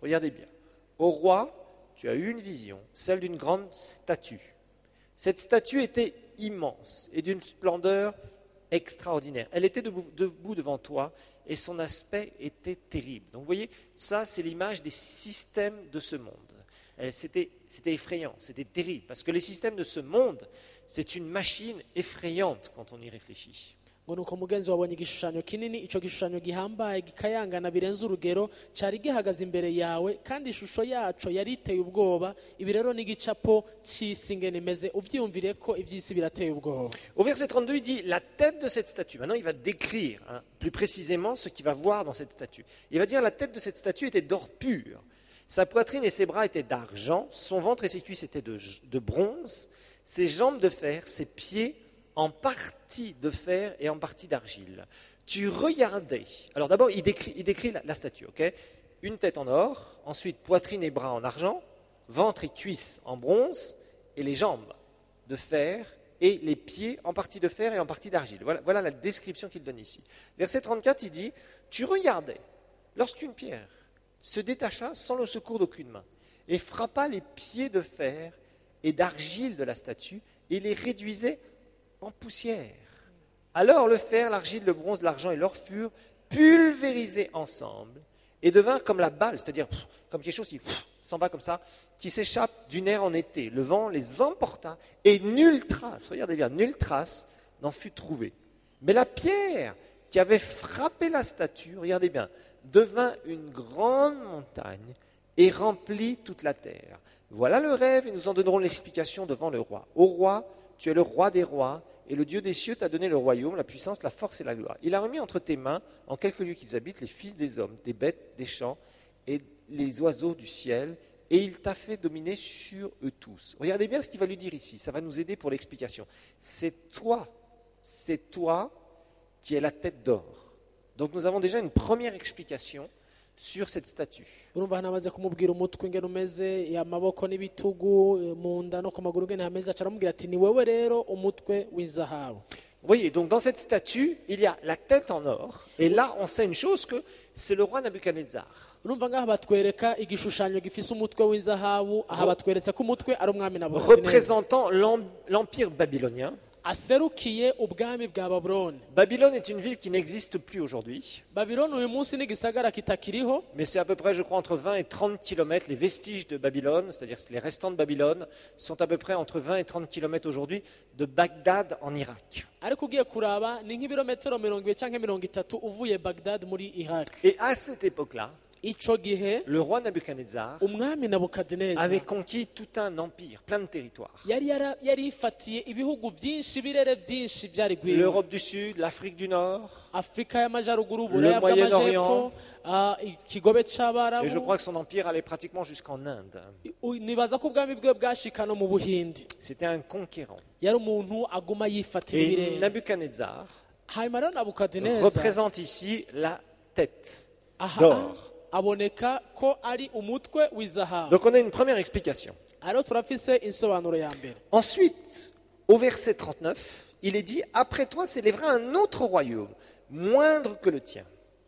Regardez bien. Au roi, tu as eu une vision, celle d'une grande statue. Cette statue était immense et d'une splendeur extraordinaire. Elle était debout, debout devant toi et son aspect était terrible. Donc vous voyez, ça c'est l'image des systèmes de ce monde. Elle, c'était, c'était effrayant, c'était terrible, parce que les systèmes de ce monde, c'est une machine effrayante quand on y réfléchit. ngo nuko mugenzi wabonye igishushanyo kinini, icyo gishushanyo gihambaye gikayangana birenze urugero cyari gihagaze imbere yawe kandi ishusho yaco yari iteye ubwoba. Ibi rero ni igicapo cy'isi ngene imeze, uvyiyumvire ko ivy'isi birateye ubwoba. Au verset trente-deux, il dit la tête de cette statue. Maintenant, il va décrire hein, plus précisément ce qu'il va voir dans cette statue. Il va dire la tête de cette statue était d'or pur. Sa poitrine et ses bras étaient d'argent, son ventre et ses cuisses étaient de, de bronze, ses jambes de fer, ses pieds en partie de fer et en partie d'argile. Tu regardais. Alors d'abord, il décrit, il décrit la, la statue, ok ? Une tête en or, ensuite poitrine et bras en argent, ventre et cuisses en bronze, et les jambes de fer et les pieds en partie de fer et en partie d'argile. Voilà, voilà la description qu'il donne ici. Verset trente-quatre, il dit « Tu regardais lorsqu'une pierre se détacha sans le secours d'aucune main et frappa les pieds de fer et d'argile de la statue et les réduisait en poussière. Alors le fer, l'argile, le bronze, l'argent et l'or furent pulvérisés ensemble et devinrent comme la balle, c'est-à-dire pff, comme quelque chose qui pff, s'en va comme ça, qui s'échappe d'une aire en été. Le vent les emporta et nulle trace, regardez bien, nulle trace n'en fut trouvée. Mais la pierre qui avait frappé la statue, regardez bien, devint une grande montagne et remplit toute la terre. Voilà le rêve et nous en donnerons l'explication devant le roi. Ô roi, tu es le roi des rois et le Dieu des cieux t'a donné le royaume, la puissance, la force et la gloire. Il a remis entre tes mains, en quelques lieux qu'ils habitent, les fils des hommes, des bêtes, des champs et les oiseaux du ciel, et il t'a fait dominer sur eux tous. Regardez bien ce qu'il va lui dire ici, ça va nous aider pour l'explication. C'est toi, c'est toi qui es la tête d'or. Donc nous avons déjà une première explication sur cette statue. urumva hanamaze kumubwira umutwe ngene umeze, amaboko n'ibitugu, mu nda no ku maguru ngene hameze, acaramubwira ati ni wewe rero umutwe w'izahabu. Vous voyez, donc dans cette statue, il y a la tête en or, et là on sait une chose, que c'est le roi Nabuchodonosor. urumva ngaha batwereka igishushanyo gifise umutwe w'izahabu, aha batweretse ko umutwe ari umwami Nabukadineza, Représentant l'em- l'empire babylonien. aserukiye ubwami bwa Babuloni. Babylone est une ville qui n'existe plus aujourd'hui, Babuloni uyu munsi ni gisagara kitakiriho, mais c'est à peu près, je crois, entre vingt et trente kilomètres. Les vestiges de Babylone, c'est-à-dire les restants de Babylone, sont à peu près entre vingt et trente kilomètres aujourd'hui de Bagdad en Irak. ariko ugiye kuraba ni nk'ibirometero mirongo ibiri canke mirongo itatu uvuye Bagdad muri Iraq. Et à cette époque-là, Ico gihe le roi Nabuchodonosor umwami Nabukadineza avait conquis tout un empire, plein de territoires. yari yara- yarifatiye ibihugu byinshi, birere byinshi byari gwiwe. L'Europe du Sud, l'Afrique du Nord, Afrika y'amajyaruguru, Uburaya Moyen-Orient. bw'amajepfo, ah, ikigobe et je c'abarabu. crois que son empire allait pratiquement jusqu'en Inde. U- nibaza ko ubwami bwe bwashika no mu Buhindi. C'était un conquérant. Yari umuntu aguma yifatira Et ibirere. Nabuchodonosor hanyuma rero Nabukadineza représente ici la tête aha d'or. aboneka ko ari umutwe w'izahabu. Donc on a une première explication. rero turafise insobanuro ya mbere. Ensuite, au verset trente-neuf, il est dit « Après toi s'élèvera un autre royaume, moindre que le tien.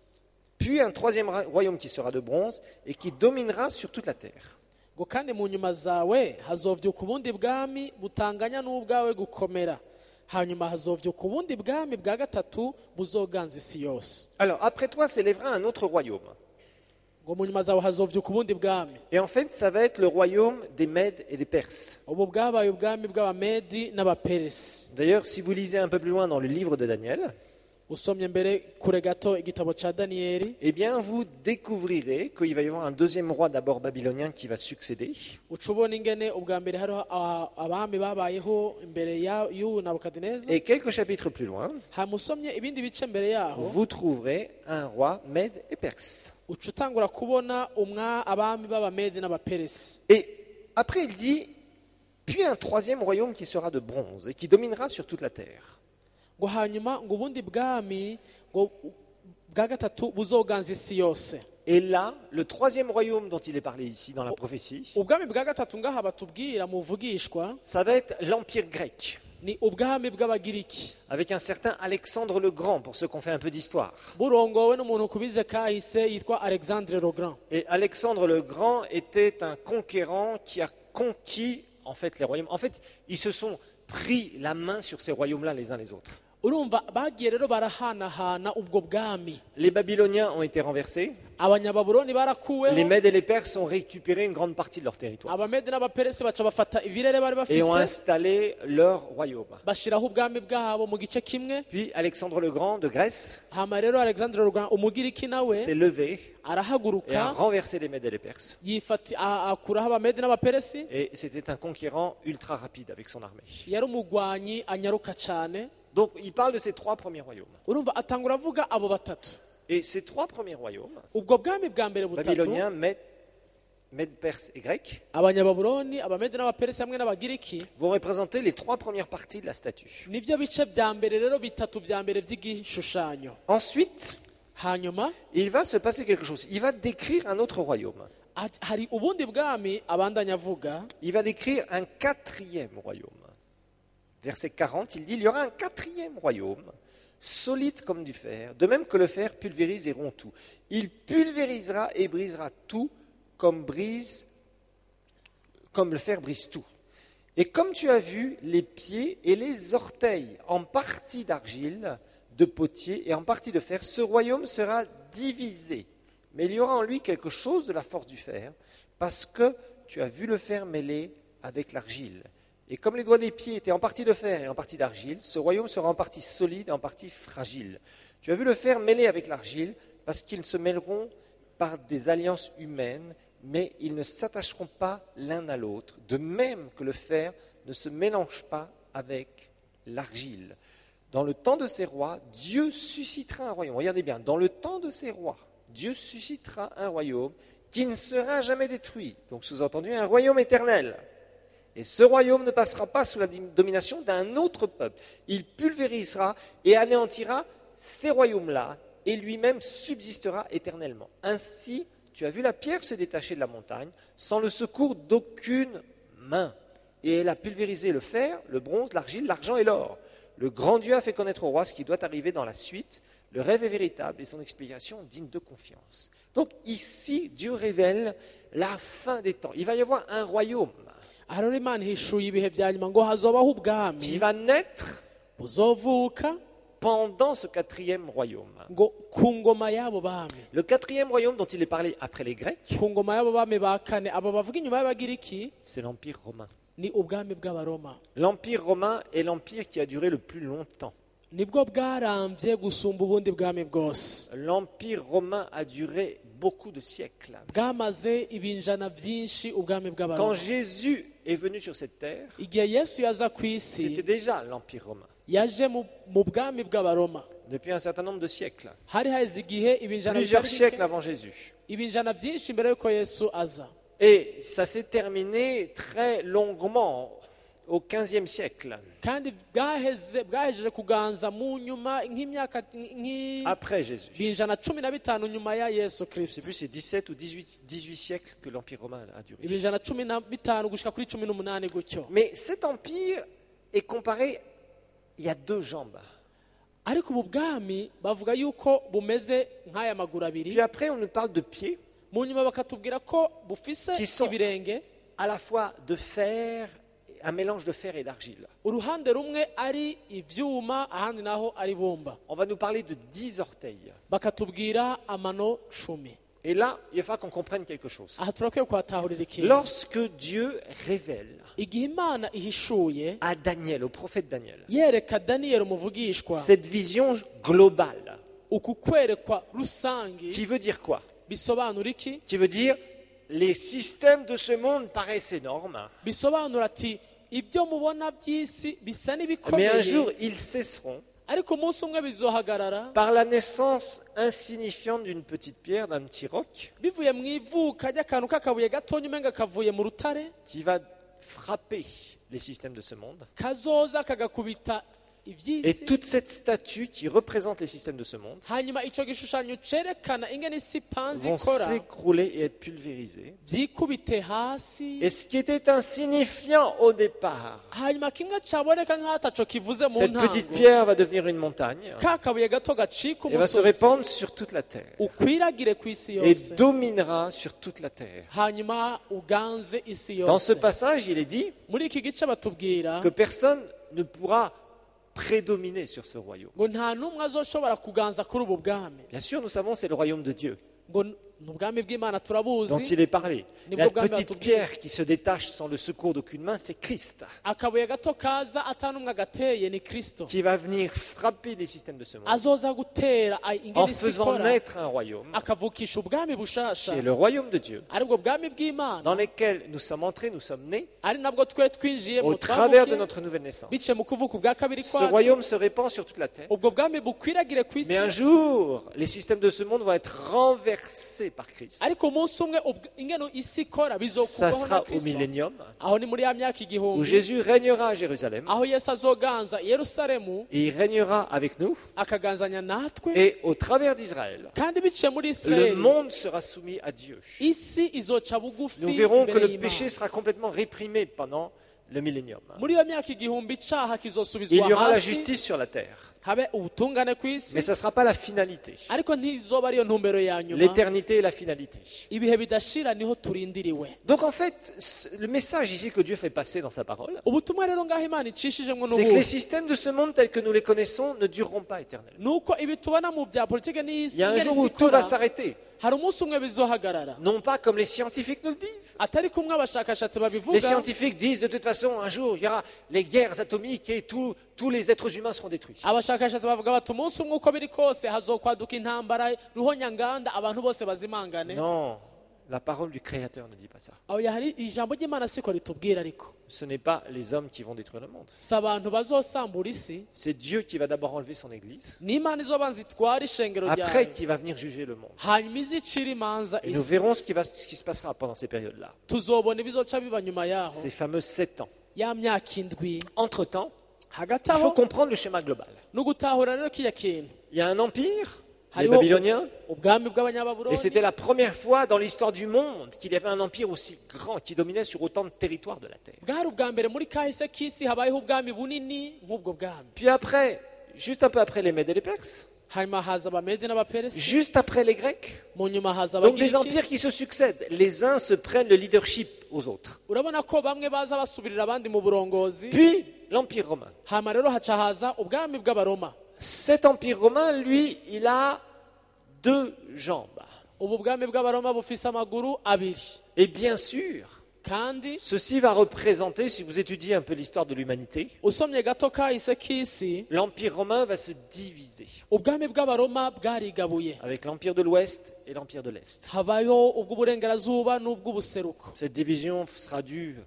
Puis un troisième ra- royaume qui sera de bronze et qui dominera sur toute la terre. ngo kandi mu nyuma zawe hazovyuka ubundi bwami butanganya n'ubwawe gukomera, hanyuma hazovyuka ubundi bwami bwa gatatu buzoganza isi yose. » Alors, après toi s'élèvera un autre royaume. ngo mu nyuma zawe hazovyuka ubundi bwami. Et en fait, ça va être le royaume des Mèdes et des Perses. ubu bwabaye ubwami bw'abamedi n'abaperesi. D'ailleurs, si vous lisez un peu plus loin dans le livre de Daniel, usomye mbere kure gato igitabo ca Daniyeli, eh bien, vous découvrirez qu'il va y avoir un deuxième roi d'abord babylonien qui va succéder. uca ubona ingene ubwa mbere hariho a- abami babayeho imbere ya- y'uwu Nabukadineza. Et quelques chapitres plus loin, hanyuma usomye ibindi bice mbere yaho vous trouverez un roi Mède et Perse. uca utangura kubona umwa abami b'abamedi n'abaperesi. Et après, il dit, puis un troisième royaume qui sera de bronze et qui dominera sur toute la terre. ngo hanyuma ngo ubundi bwami ngo bwa gatatu buzoganza isi yose. Et là, le troisième royaume dont il est parlé ici dans la prophétie, ubwami bwa gatatu ngaha batubwira mu vugishwa ça va être l'empire grec. ni ubwami bw'abagiriki avec un certain Alexandre le Grand, pour ceux qui ont fait un peu d'histoire. burongowe n'umuntu kubize kahise yitwa Alexandre le Grand. Et Alexandre le Grand était un conquérant qui a conquis en fait les royaumes. En fait, ils se sont pris la main sur ces royaumes-là les uns les autres. urumva bagiye rero barahanahana ubwo bwami. Les Babyloniens ont été renversés. Abanyababuloni Les barakuweho, Mèdes et les Perses ont récupéré une grande partie de leur territoire abamedi n'abaperesi baca bafata ibirere bari et ont bafise installé leur royaume. bashiraho ubwami bwabo mu gice kimwe. Puis Alexandre le Grand de Grèce hama rero Alexandre le Grand umugiriki nawe s'est levé et a arahaguruka renversé les Mèdes et les Perses. yifati a- akuraho abamedi n'abaperesi. Et c'était un conquérant ultra rapide avec son armée. yari umugwanyi anyaruka cyane. Donc il parle de ces trois premiers royaumes. urumva atangura avuga abo batatu. Et ces trois premiers royaumes, ubwo bwami bwa mbere butatu Babyloniens, Mèdes, Mèdes, Perses et Grecs, abanyababuloni abamedi n'abaperesi hamwe n'abagiriki vont représenter les trois premières parties de la statue. nivyo bice bya mbere rero bitatu bya mbere by'igishushanyo. Ensuite, hanyuma il va se passer quelque chose. Il va décrire un autre royaume. hat- hari ubundi bwami abandanya avuga. Il va décrire un quatrième royaume. Verset quarante, il dit, il y aura un quatrième royaume, solide comme du fer, de même que le fer pulvérise et rompt tout. Il pulvérisera et brisera tout comme brise, comme le fer brise tout. Et comme tu as vu, les pieds et les orteils, en partie d'argile, de potier et en partie de fer, ce royaume sera divisé. Mais il y aura en lui quelque chose de la force du fer, parce que tu as vu le fer mêlé avec l'argile. Et comme les doigts des pieds étaient en partie de fer et en partie d'argile, ce royaume sera en partie solide et en partie fragile. Tu as vu le fer mêlé avec l'argile, parce qu'ils se mêleront par des alliances humaines, mais ils ne s'attacheront pas l'un à l'autre, de même que le fer ne se mélange pas avec l'argile. Dans le temps de ces rois, Dieu suscitera un royaume. Regardez bien, dans le temps de ces rois, Dieu suscitera un royaume qui ne sera jamais détruit. Donc sous-entendu, un royaume éternel. Et ce royaume ne passera pas sous la domination d'un autre peuple. Il pulvérisera et anéantira ces royaumes-là, et lui-même subsistera éternellement. Ainsi, tu as vu la pierre se détacher de la montagne, sans le secours d'aucune main. Et elle a pulvérisé le fer, le bronze, l'argile, l'argent et l'or. Le grand Dieu a fait connaître au roi ce qui doit arriver dans la suite. Le rêve est véritable et son explication digne de confiance. Donc ici, Dieu révèle la fin des temps. Il va y avoir un royaume aha rero imana ihishuye ibihe bya nyuma ngo hazobaho qui ubwami va naître buzovuka pendant ce quatrième royaume. ngo ku ngoma y'abo bami. Le quatrième royaume dont il est parlé après les Grecs, ku ngoma y'abo bami ba kane abo bavuga inyuma y'abagiriki c'est l'Empire romain. ni ubwami bw'abaroma. L'Empire romain est l'empire qui a duré le plus longtemps. nibwo bwarambye gusumba ubundi bwami bwose. L'Empire romain a duré beaucoup de siècles. bwamaze ibinjana byinshi ubwami Quand bw'abaroma. Jésus est venu sur cette terre, igihe yesu yaza ku c'était isi déjà l'Empire romain, yaje mu mu bwami bw'abaroma. depuis un certain nombre de siècles. hari haheze igihe ibinjana Plusieurs bitari siècles bike, avant Jésus. ibinjana byinshi mbere y'uko yesu aza. Et ça s'est terminé très longuement au quinzième siècle, kandi bwaheze bwahejeje kuganza mu nyuma nk'imyaka après Jésus. nk'ibinjana cumi na bitanu nyuma ya yesu Je sais kirisito. plus, c'est dix-sept ou dix-huit, dix-huit siècles que l'Empire romain a duré. ibinjana cumi na bitanu gushika kuri cumi n'umunani gutyo. Mais cet empire est comparé, il y a deux jambes. ariko ubu bwami bavuga yuko bumeze nk'aya maguru abiri. Puis après, on nous parle de pieds, mu nyuma bakatubwira ko bufise Qui sont- ibirenge, à la fois de fer, un mélange de fer et d'argile. uruhande rumwe ari ivyuma ahandi naho ari bumba. On va nous parler de dix orteils. bakatubwira amano cumi. Et là, il va falloir qu'on comprenne quelque chose. aha turakwiye kuhatahurira ikintu. Lorsque Dieu révèle igihe imana ihishuye à Daniel, au prophète Daniel, yereka daniyeli umuvugishwa cette vision globale, uku kwerekwa rusange qui veut dire quoi? bisobanura iki? Qui veut dire les systèmes de ce monde paraissent énormes, bisobanura ati ibyo mubona by'isi bisa mais un jour n'ibikomeye, ils cesseront ariko umunsi umwe bizohagarara par la naissance insignifiante d'une petite pierre, d'un petit roc, bivuye mu ivuka ry'akantu k'akabuye gatonya umenga kavuye mu rutare, qui va frapper les systèmes de ce monde. kazoza kagakubita Et iby'isi toute cette statue qui représente les systèmes de ce monde hanyuma icyo gishushanyo cyerekana ingene isi ipanze vont ikora s'écrouler et être pulvérisées. byikubite hasi Et ce qui était insignifiant au départ, hanyuma kimwe cyaboneka nk'ataco kivuze mu cette petite ntango pierre va devenir une montagne ka kabuye gato gacika et va se umusozi répandre sur toute la terre ukwiragire ku isi et yose dominera sur toute la terre. hanyuma uganze isi Dans ce yose passage, il est dit muri iki gice batubwira que personne ne pourra prédominer sur ce royaume. ngo nta n'umwe azoshobora kuganza kuri ubu bwami Bien sûr, nous savons c'est le royaume de Dieu ngo ni ubwami bw'imana dont turabuzi il est parlé. Ni La bwo bwami petite batubwiye. pierre qui se détache sans le secours d'aucune main, c'est Christ akabuye gato kaza atanumwe agateye ni kristo qui va venir frapper les systèmes de ce monde azoza gutera ay- en ingene isi faisant ikora naître un royaume akavukisha ubwami qui bushasha est le royaume de Dieu aribwo bwami dans bw'imana lequel nous sommes entrés, nous sommes nés ari nabwo twe twinjiyemo au travers de twavukiye notre nouvelle naissance. bice mu kuvuka ubwa kabiri Ce kwacu royaume se répand sur toute la terre. ubwo bwami bukwiragire ku isi Mais un yose. jour, les systèmes de ce monde vont être renversés par Christ. ariko umunsi umwe ubw- ingene isi ikora Ça bizokurwaho na sera au kristo millénium aho ni muri ya myaka où igihumbi Jésus régnera à Jérusalem aho yesu azoganza i yerusalemu et il régnera avec nous. akaganzanya natwe Et au travers d'Israël, kandi biciye muri le isirayeli monde sera soumis à Dieu. isi izoca bugufi Nous verrons que imbere le y'Imana. péché sera complètement réprimé pendant le millénium. muri iyo myaka igihumbi icaha Il kizosubizwa y aura la hasi justice sur la terre. habe ubutungane ku isi Mais ça ne sera pas la finalité. ariko ntizoba ariyo ntumbero ya nyuma L'éternité est la finalité. ibihe bidashira niho turindiriwe Donc en fait, ce- le message ici que Dieu fait passer dans sa parole, ubutumwa rero ngaho imana icishijemwo c'est que les n'ubundi systèmes de ce monde tels que nous les connaissons ne dureront pas éternellement. nuko ibi tubona mu bya politike n'isi Il y a un ingene jour où isi tout ikora, va s'arrêter. hari umunsi umwe bizohagarara Non pas comme les scientifiques nous le disent. atari kumwe abashakashatsi Les babivuga scientifiques disent de toute façon, un jour, il y aura les guerres atomiques et tout- tous les êtres humains seront détruits. abashakashatsi bavuga bati umunsi umwe uko biri kose hazokwaduka intambara ruhonyanganda abantu bose bazimangane Non, la parole du Créateur ne dit pas ça. aho hari ijambo ry'imana siko ritubwira ariko Ce n'est pas les hommes qui vont détruire le monde. si abantu bazosambura isi C'est Dieu qui va d'abord enlever son Église, ni imana izobanza itwara ishengero après ryawe qui va venir juger le monde. hanyuma izicira imanza Et nous isi verrons ce qui, va, ce qui se passera pendant ces périodes-là. tuzobona ibizoca biba nyuma yaho Ces fameux sept ans. ya myaka indwi Entre-temps, hagati il faut aho comprendre le schéma global. ni ugutahura rero k'iya kintu Il y a un empire, les hariho Babyloniens, ubwami et bw'abanyababuloni c'était la première fois dans l'histoire du monde qu'il y avait un empire aussi grand qui dominait sur autant de territoires de la terre. bwari ubwa mbere muri kahise k'isi habayeho ubwami bunini nk'ubwo bwami Puis après, juste un peu après les Mèdes et les Perses, hanyuma haza abamedi n'abaperesi juste après les Grecs, mu nyuma haza donc des abagiriki empires qui se succèdent. Les uns se prennent le leadership aux autres. urabona ko bamwe baza basubirira abandi mu burongozi Puis l'empire romain. hanyuma rero haca haza ubwami bw'abaroma Cet empire romain, lui, il a deux jambes. ubu bwami bw'abaroma bufise amaguru abiri Et bien sûr, kandi ceci va représenter, si vous étudiez un peu l'histoire de l'humanité, usomye gato kahise k'isi l'empire romain va se diviser ubwami bw'abaroma bwarigabuye avec l'empire de l'Ouest et l'empire de l'Est. habayeho ubw'uburengerazuba n'ubw'ubuseruko Cette division sera due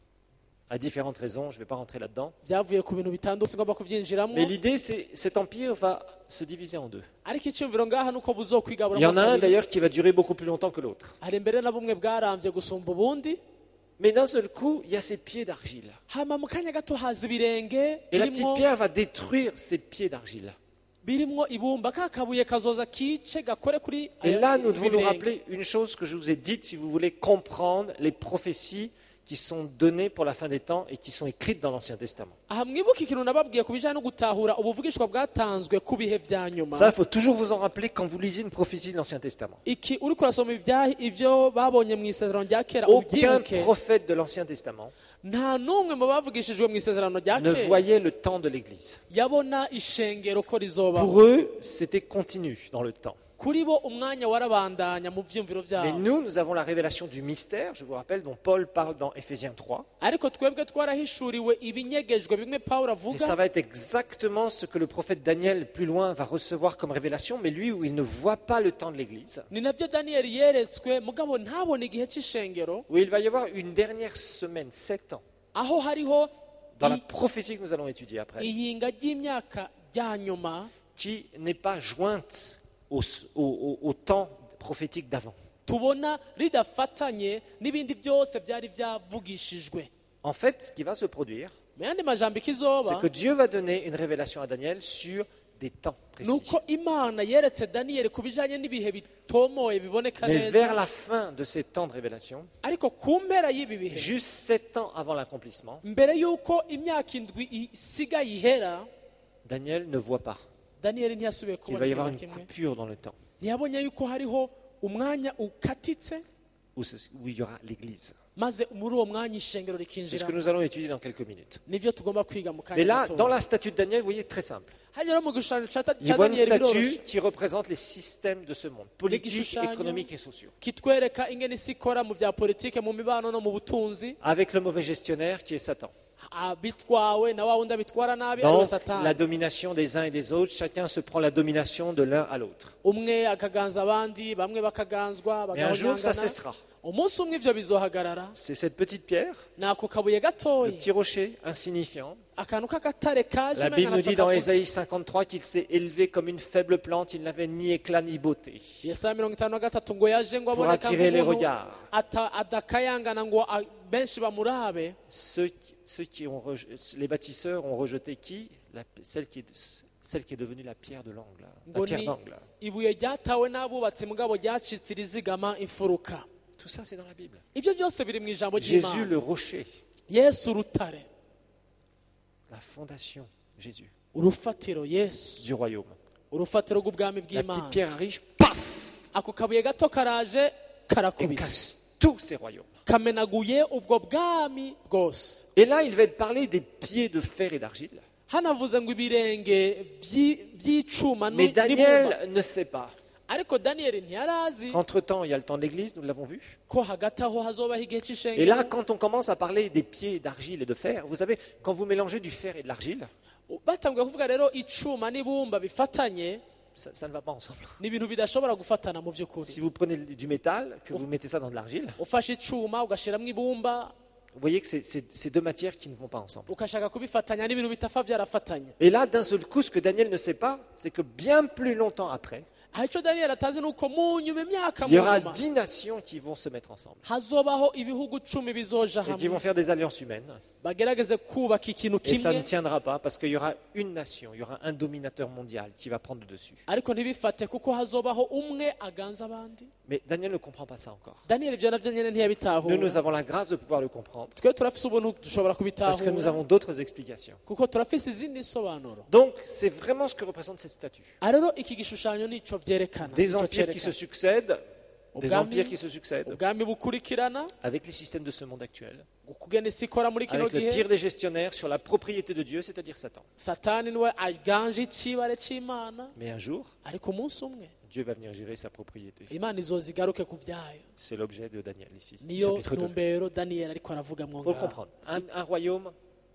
à différentes raisons, je ne vais pas rentrer là-dedans. byavuye ku bintu bitandukanye sigomba kubyinjiramo Mais l'idée, c'est que cet empire va se diviser en deux. ariko icyumviro ngaha nuko Il y buzokwigaburamo en a un kabiri d'ailleurs qui va durer beaucoup plus longtemps que l'autre. hari mbere na bumwe bwarambye gusumba ubundi Mais d'un seul coup, il y a ces pieds d'argile. hama mu kanya gato haza ibirenge Et la petite birimwo pierre va détruire ces pieds d'argile. birimwo ibumba ka kabuye kazoza kice gakore kuri Et aya- là, nous devons nous ibirenge. rappeler une chose que je vous ai dite si vous voulez comprendre les prophéties qui sont données pour la fin des temps et qui sont écrites dans l'Ancien Testament. aha mwibuke ikintu nababwiye ku bijyanye no gutahura ubuvugishwa bwatanzwe ku bihe bya nyuma Ça, il faut toujours vous en rappeler quand vous lisez une prophétie de l'Ancien Testament. iki uri kurasoma ibya- ibyo babonye mu isezerano rya kera Aucun ubyibuke prophète de l'Ancien Testament nta n'umwe mu bavugishijwe mu isezerano rya ne kera voyait le temps de l'Église. yabona ishengero ko rizobaho Pour eux, c'était continu dans le temps. kuri bo umwanya warabandanya mu byiyumviro Mais byabo nous, nous avons la révélation du mystère, je vous rappelle, dont Paul parle dans Éphésiens trois. ariko twebwe twarahishuriwe ibinyegejwe bimwe pawulo Et ça avuga va être exactement ce que le prophète Daniel, plus loin, va recevoir comme révélation, mais lui, où il ne voit pas le temps de l'Église, ni nabyo daniyeli yeretswe mugabo ntabone igihe cy'ishengero où il va y avoir une dernière semaine, sept ans, aho hariho dans la i- prophétie que nous allons étudier après, iyinga ry'imyaka rya nyuma qui n'est pas jointe au, au- au- au temps prophétique d'avant. tubona ridafatanye n'ibindi byose byari byavugishijwe En fait, ce qui va se produire, mu yandi majambo ikizoba c'est que Dieu va donner une révélation à Daniel sur des temps ni précis. uko imana yeretse daniyeli ku bijyanye n'ibihe bitomoye biboneka Mais vers neza la fin de ces temps de révélation, ariko ku mpera y'ibi bihe juste sept ans avant l'accomplissement, mbere y'uko imyaka indwi isigaye ihera Daniel ne voit pas daniyeli ntiyasubiye qu'il kubona va y avoir ikintu une na kimwe coupure dans le temps ntiyabonye yuko hariho umwanya ukatitse où, ce- où il y aura l'Église. maze muri uwo mwanya ishengero C'est ce rikinjira que nous allons étudier dans quelques minutes. nivyo tugomba kwiga mu Mais kanya là, gato dans la statue de Daniel, vous voyez, très simple. hanyuma rero mu gishushanyo ca Il ca voit une daniyeli statue biroroshye qui représente les systèmes de ce monde, politiques, Igishushanyo. économiques et sociaux. kitwereka ingene isi ikora mu bya politike mu mibano no mu butunzi Avec le mauvais gestionnaire qui est Satan. abitwawe na wa wundi abitwara nabi ariwe Donc, satani la domination des uns et des autres, chacun se prend la domination de l'un à l'autre. umwe akaganza abandi bamwe bakaganzwa Mais un jour, ça bagahonyangana cessera. umunsi umwe ivyo bizohagarara C'est cette petite pierre, ni ako kabuye le gatoya petit rocher insignifiant. akantu k'agatare kaje La umenga Bible nous naco dit dans kavuze. Ésaïe cinquante-trois qu'il s'est élevé comme une faible plante, il n'avait ni éclat ni beauté. yesaya mirongo itanu na gatatu ngo yaje ngo Pour aboneka attirer les nk'umuntu regards. ata- adakayangana ngo a- benshi bamurabe Ceux, qui- ceux qui ont reje- les bâtisseurs ont rejeté qui La- celle, qui est, celle qui est devenue la pierre de l'angle. La ngo pierre ni d'angle. ibuye ryatawe n'abubatsi mugabo ryacitse irizigama imfuruka Tout ça, c'est dans la Bible. ivyo byose biri mu ijambo Jésus, ry'imana le rocher, yesu urutare la fondation, Jésus, urufatiro yesu du royaume. urufatiro rw'ubwami La petite bw'imana pierre arrive, paf, ako kabuye gato karaje et karakubise casse tous ces royaumes. kamenaguye ubwo bwami bwose Et là, il va être parlé des pieds de fer et d'argile. hanavuze ngo ibirenge by'i- by'icuma Mais ni- n'ibumba Daniel ne sait pas. ariko daniyeli ntiyarazi Entre-temps, il y a le temps de l'Église, nous l'avons vu. ko hagati aho hazobaho igihe Et cy'ishengero là, quand on commence à parler des pieds d'argile et de fer, vous savez, quand vous mélangez du fer et de l'argile, batanguye kuvuga rero icuma n'ibumba bifatanye ça, ça ne va pas ensemble. ni ibintu bidashobora gufatana mu by'ukuri Si vous prenez du métal, que vous mettez ça dans de l'argile, ufashe icuma ugashyiramo ibumba vous voyez que c'est- c'est c'est deux matières qui ne vont pas ensemble. ukashaka kubifatanya n'ibintu bitapfa byarafatanye Et là, d'un seul coup, ce que Daniel ne sait pas, c'est que bien plus longtemps après, aha icyo daniyeli atazi ni uko mu nyuma imyaka il mu y aura nyuma dix nations qui vont se mettre ensemble hazobaho ibihugu cumi bizoja et qui vont hamwe faire des alliances humaines. bagerageze kubaka ikintu Et ça ne kimwe tiendra pas parce qu'il y aura une nation, il y aura un dominateur mondial qui va prendre le dessus. ariko ntibifate kuko hazobaho umwe aganza abandi Mais Daniel ne comprend pas ça encore. daniyeli ibyo nabyo nyine Nous, ntiyabitahura nous avons la grâce de pouvoir le comprendre twe turafise ubuntu dushobora parce que nous kubitahura avons d'autres explications. kuko turafise izindi nsobanuro Donc, c'est vraiment ce que représente cette statue. aha rero iki gishushanyo nico byerekana Des nico empires qui se cyerekana. succèdent, des Ubwami- empires qui se succèdent ubwami bukurikirana avec les systèmes de ce monde actuel, kugena isi ikora muri kino avec le gihe pire des gestionnaires sur la propriété de Dieu, c'est-à-dire Satan. satani niwe aganje icibare c'imana Mais un jour, ariko umunsi umwe Dieu va venir gérer sa propriété. imana izoza igaruke ku byayo C'est l'objet de Daniel ici, niyo chapitre deux. ntumbero daniyeli ariko aravuga Il mwo faut le ngaho comprendre. Un, un royaume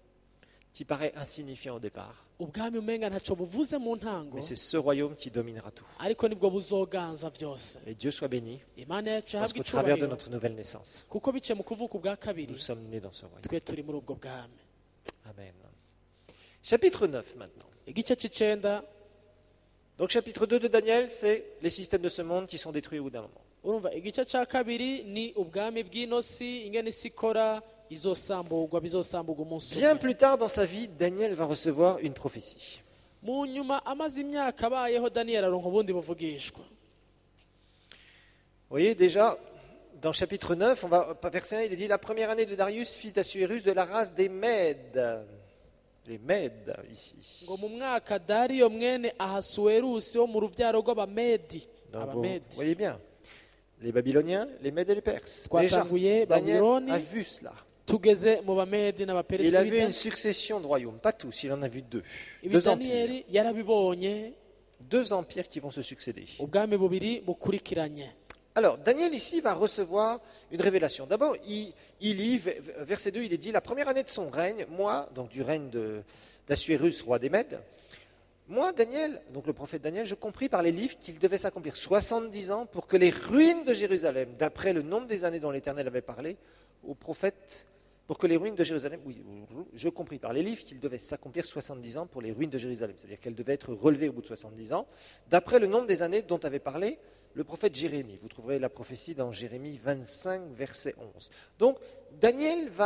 qui paraît insignifiant au départ, ubwami umenga ntaco buvuze mu ntango mais c'est ce royaume qui dominera tout. ariko nibwo buzoganza byose Et Dieu soit béni, imana yacu parce ihabwa qu'au travers de icubahiro notre nouvelle naissance, kuko biciye mu kuvuka ubwa kabiri nous sommes nés dans ce royaume. twe turi muri ubwo bwami Amen. Chapitre neuf maintenant. igice c'icenda Donc chapitre deux de Daniel, c'est les systèmes de ce monde qui sont détruits au bout d'un moment. urumva igice ca kabiri ni ubwami bw'inosi ingene isi ikora izosamburwa bizosamburwa umunsi Bien umwe plus tard dans sa vie, Daniel va recevoir une prophétie. mu nyuma amaze imyaka abayeho daniyeli aronka ubundi buvugishwa Vous voyez déjà, dans chapitre neuf, on va, verset un, il est dit « La première année de Darius, fils d'Assuérus, de la race des Mèdes. » Les Mèdes, ici. ngo mu mwaka dariyo mwene ahasuwerusi wo mu rubyaro rw'abamedi Donc, vous abamedi voyez bien, les Babyloniens, les Mèdes et les Perses. Déjà, twatanguye Daniel babuloni a vu cela. tugeze mu bamedi n'abaperesi Il a vu b'ibida. une succession de royaumes, pas tous, il en a vu deux. ibi Deux empires. daniyeli yarabibonye Deux empires qui vont se succéder. ubwami bubiri bukurikiranye Alors, Daniel ici va recevoir une révélation. D'abord, il, il lit, v- verset deux, il est dit, la première année de son règne, moi, donc du règne de- d'Assuérus, roi des Mèdes, moi, Daniel, donc le prophète Daniel, je compris par les livres qu'il devait s'accomplir soixante-dix ans pour que les ruines de Jérusalem, d'après le nombre des années dont l'Éternel avait parlé au prophète, pour que les ruines de Jérusalem, oui, je compris par les livres qu'il devait s'accomplir soixante-dix ans pour les ruines de Jérusalem, c'est-à-dire qu'elles devaient être relevées au bout de soixante-dix ans, d'après le nombre des années dont avait parlé le prophète Jérémie. Vous trouverez la prophétie dans Jérémie vingt-cinq, verset onze. Donc, Daniel va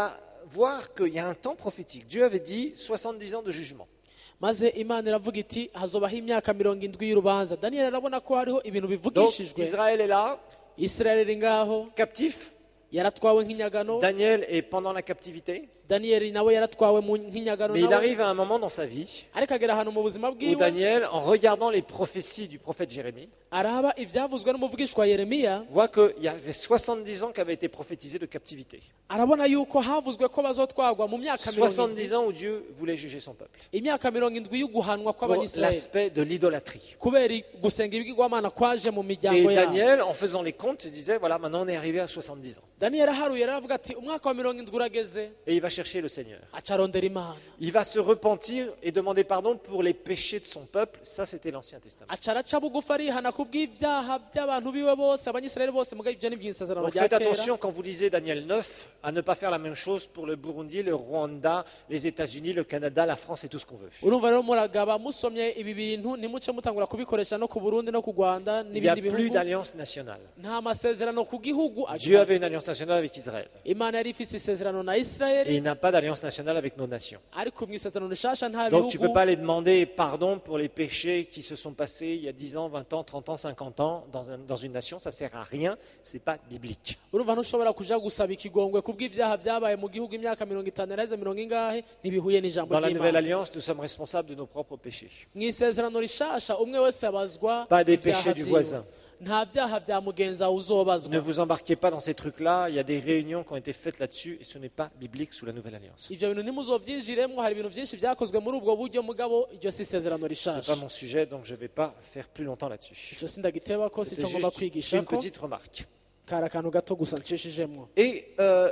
voir qu'il y a un temps prophétique. Dieu avait dit soixante-dix ans de jugement. maze imana iravuga iti hazobaho imyaka mirongo indwi y'urubanza. Daniyeli arabona ko hariho ibintu Donc bivugishijwe. Israël est là, Isirayeli iri ngaho captif. yaratwawe nk'inyagano. Daniel est pendant la captivité. Daniyeli nawe yaratwawe mu nk'inyagano Mais il nawe. arrive à un moment dans sa vie ariko agera ahantu mu buzima où bwiwe Daniel, en regardant les prophéties du prophète Jérémie, araba ibyavuzwe n'umuvugishwa Yeremiya, voit qu'il y avait soixante-dix ans qui avaient été prophétisés de captivité. arabona yuko havuzwe ko bazotwagwa mu myaka mirongo soixante-dix indwi ans où Dieu voulait juger son peuple. imyaka mirongo indwi y'uguhanwa Pour kw'abanyisirayeli l'aspect de l'idolâtrie. kubera gusenga ibigirwamana kwaje mu Et miryango yabo. Daniel, en faisant les comptes, se disait, voilà, maintenant on est arrivé à soixante-dix ans. Daniyeli aharuye aravuga ati umwaka wa mirongo indwi urageze, Et il va chercher le Seigneur. acarondera Imana, Il va se repentir et demander pardon pour les péchés de son peuple. Ça, c'était l'Ancien Testament. acaraca bugufi arihana kubw'ibyaha by'abantu biwe bose, abanyisirayeli bose, mugabo ibyo ni iby'isezerano Donc rya faites kera. attention quand vous lisez Daniel neuf à ne pas faire la même chose pour le Burundi, le Rwanda, les États-Unis, le Canada, la France et tout ce qu'on veut. urumva rero muragaba musomye ibi bintu ntimuce mutangura kubikoresha no ku Burundi no ku Rwanda Il n'y a n'ibindi plus bihugu. d'alliance nationale. Nta masezerano ku gihugu Dieu agihari. avait une alliance nationale avec Israël. Imana yari ifite isezerano na Et Isirayeli, il n'a pas d'alliance nationale avec nos nations. ariko mu isezerano rishasha nta Donc tu ne peux bihugu. pas aller demander pardon pour les péchés qui se sont passés il y a dix ans, vingt ans, trente ans, cinquante ans dans, un- dans une nation. Ça ne sert à rien. Ce n'est pas biblique. urumva ntushobora kuja gusaba ikigongwe kubw'ibyaha byabaye mu gihugu imyaka mirongo itanu yaraheze mirongo ingahe, ntibihuye n'ijambo Dans la nouvelle ry'Imana. alliance, nous sommes responsables de nos propres péchés. mu isezerano rishasha umwe wese abazwa Pas des ibyaha péchés du vyiwe. voisin. nta byaha bya mugenzi wawe Ne uzobazwa. vous embarquez pas dans ces trucs-là. Il y a des réunions qui ont été faites là-dessus et ce n'est pas biblique sous la nouvelle alliance. ivyo bintu ntimuzovyinjiremwo, hari ibintu vyinshi vyakozwe muri ubwo buryo, mugabo iryo si isezerano Ce n'est rishasha. pas mon sujet, donc je ne vais pas faire plus longtemps là-dessus. ico sindagitebako C'était sico ngomba juste une kwigishako, petite remarque. kari akantu gato gusa ncishijemwo. Et euh,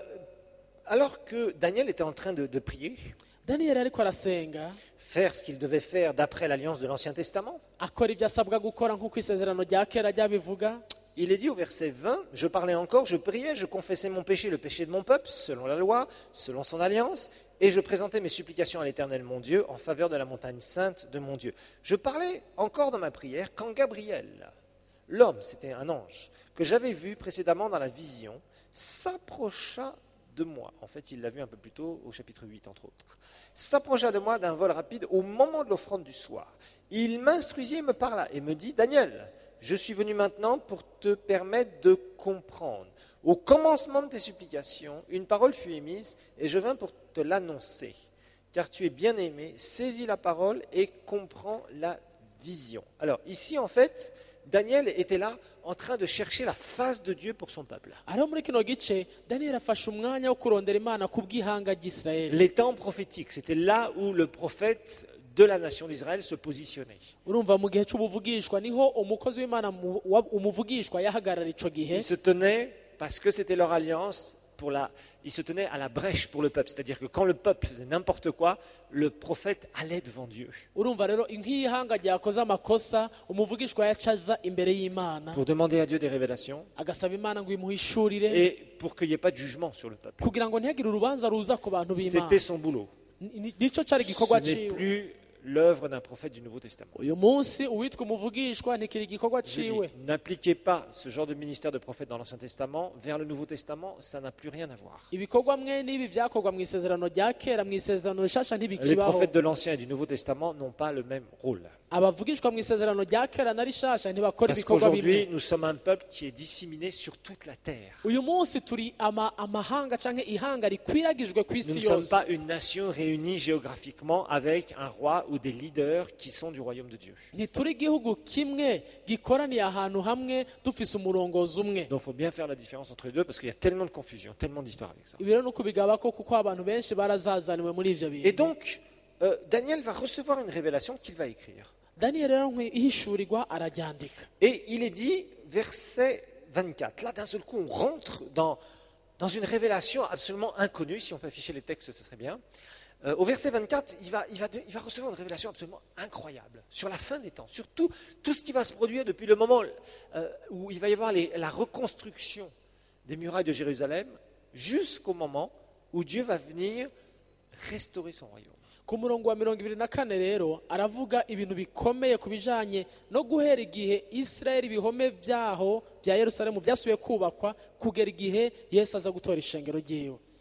alors que Daniel était en train de, de prier, Daniyeli ariko arasenga faire ce qu'il devait faire d'après l'alliance de l'Ancien Testament, akora ibyo asabwa gukora nk'uko isezerano rya kera ryabivuga, il est dit au verset vingt, je parlais encore, je priais, je confessais mon péché, le péché de mon peuple, selon la loi, selon son alliance, et je présentais mes supplications à l'Éternel mon Dieu en faveur de la montagne sainte de mon Dieu. Je parlais encore dans ma prière quand Gabriel, l'homme, c'était un ange, que j'avais vu précédemment dans la vision, s'approcha de moi. En fait, il l'a vu un peu plus tôt au chapitre huit, entre autres. S'approcha de moi d'un vol rapide au moment de l'offrande du soir. Il m'instruisit et me parla et me dit, Daniel, je suis venu maintenant pour te permettre de comprendre. Au commencement de tes supplications, une parole fut émise et je vins pour te l'annoncer. Car tu es bien-aimé, saisis la parole et comprends la vision. Alors ici, en fait, Daniel était là en train de chercher la face de Dieu pour son peuple. ariho muri kino gice Daniyeli afashe umwanya wo kurondera Imana ku bw'ihanga ry'Isirayeli. Les temps prophétiques, c'était là où le prophète de la nation d'Israël se positionnait. urumva mu gihe cy'ubuvugishwa niho umukozi w'Imana mu- wa- umuvugishwa yahagarara ico gihe, Ils se tenaient, parce que c'était leur alliance, pour la, ils se tenaient à la brèche pour le peuple. C'est-à-dire que quand le peuple faisait n'importe quoi, le prophète allait devant Dieu urumva rero nk'ihanga ryakoze amakosa umuvugishwa yacaza imbere y'Imana pour demander à Dieu des révélations agasaba Imana ngo imuhishurire et pour qu'il n'y ait pas de jugement sur le peuple. kugira ngo ntihagire urubanza ruza ku bantu b'Imana. C'était son boulot. Ni- ni- nico cari Ce igikorwa n'est ciwe. plus l'œuvre d'un prophète du Nouveau Testament. uyu munsi uwitwa umuvugishwa ntikiri igikorwa Je dis, ciwe. n'appliquez pas ce genre de ministère de prophète dans l'Ancien Testament vers le Nouveau Testament, ça n'a plus rien à voir. ibikorwa mwe n'ibi byakorwa mu isezerano rya kera, mu isezerano rishasha Les ntibikibaho. prophètes de l'Ancien et du Nouveau Testament n'ont pas le même rôle. abavugishwa mu isezerano rya kera na rishasha ntibakora Parce ibikorwa qu'aujourd'hui, bimwe. nous sommes un peuple qui est disséminé sur toute la terre. uyu munsi turi ama- amahanga canke ihanga rikwiragijwe ku Nous isi ne sommes yose. pas une nation réunie géographiquement avec un roi ou des leaders qui sont du royaume de Dieu. ntituri igihugu kimwe gikoraniye ahantu hamwe dufise umurongozi umwe. Donc il faut bien faire la différence entre les deux parce qu'il y a tellement de confusion, tellement d'histoires avec ça. ibi rero ni ukubigabako kuko abantu benshi barazazaniwe muri ivyo Et bintu. donc, euh, Daniel va recevoir une révélation qu'il va écrire. Daniyeli rero ihishurirwa araryandika. Et il est dit, verset vingt-quatre, là d'un seul coup on rentre dans, dans une révélation absolument inconnue, si on peut afficher les textes ce serait bien. Euh, au verset vingt-quatre, il va, il, va, il va recevoir une révélation absolument incroyable sur la fin des temps, sur tout, tout ce qui va se produire depuis le moment euh, où il va y avoir les- la reconstruction des murailles de Jérusalem jusqu'au moment où Dieu va venir restaurer son royaume. ku murongo wa mirongo ibiri na kane rero aravuga ibintu bikomeye ku bijanye no guhera igihe Isirayeli ibihome vyaho vya Yerusalemu vyasubiye kubakwa kugera igihe Yesu aza gutora ishengero ryiwe.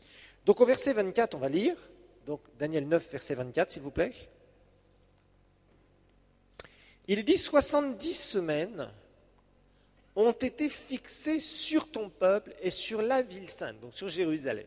Donc au verset vingt-quatre, on va lire. Donc Daniel neuf, verset vingt-quatre, s'il vous plaît. Il dit « soixante-dix semaines ont été fixées sur ton peuple et sur la ville sainte, donc sur Jérusalem,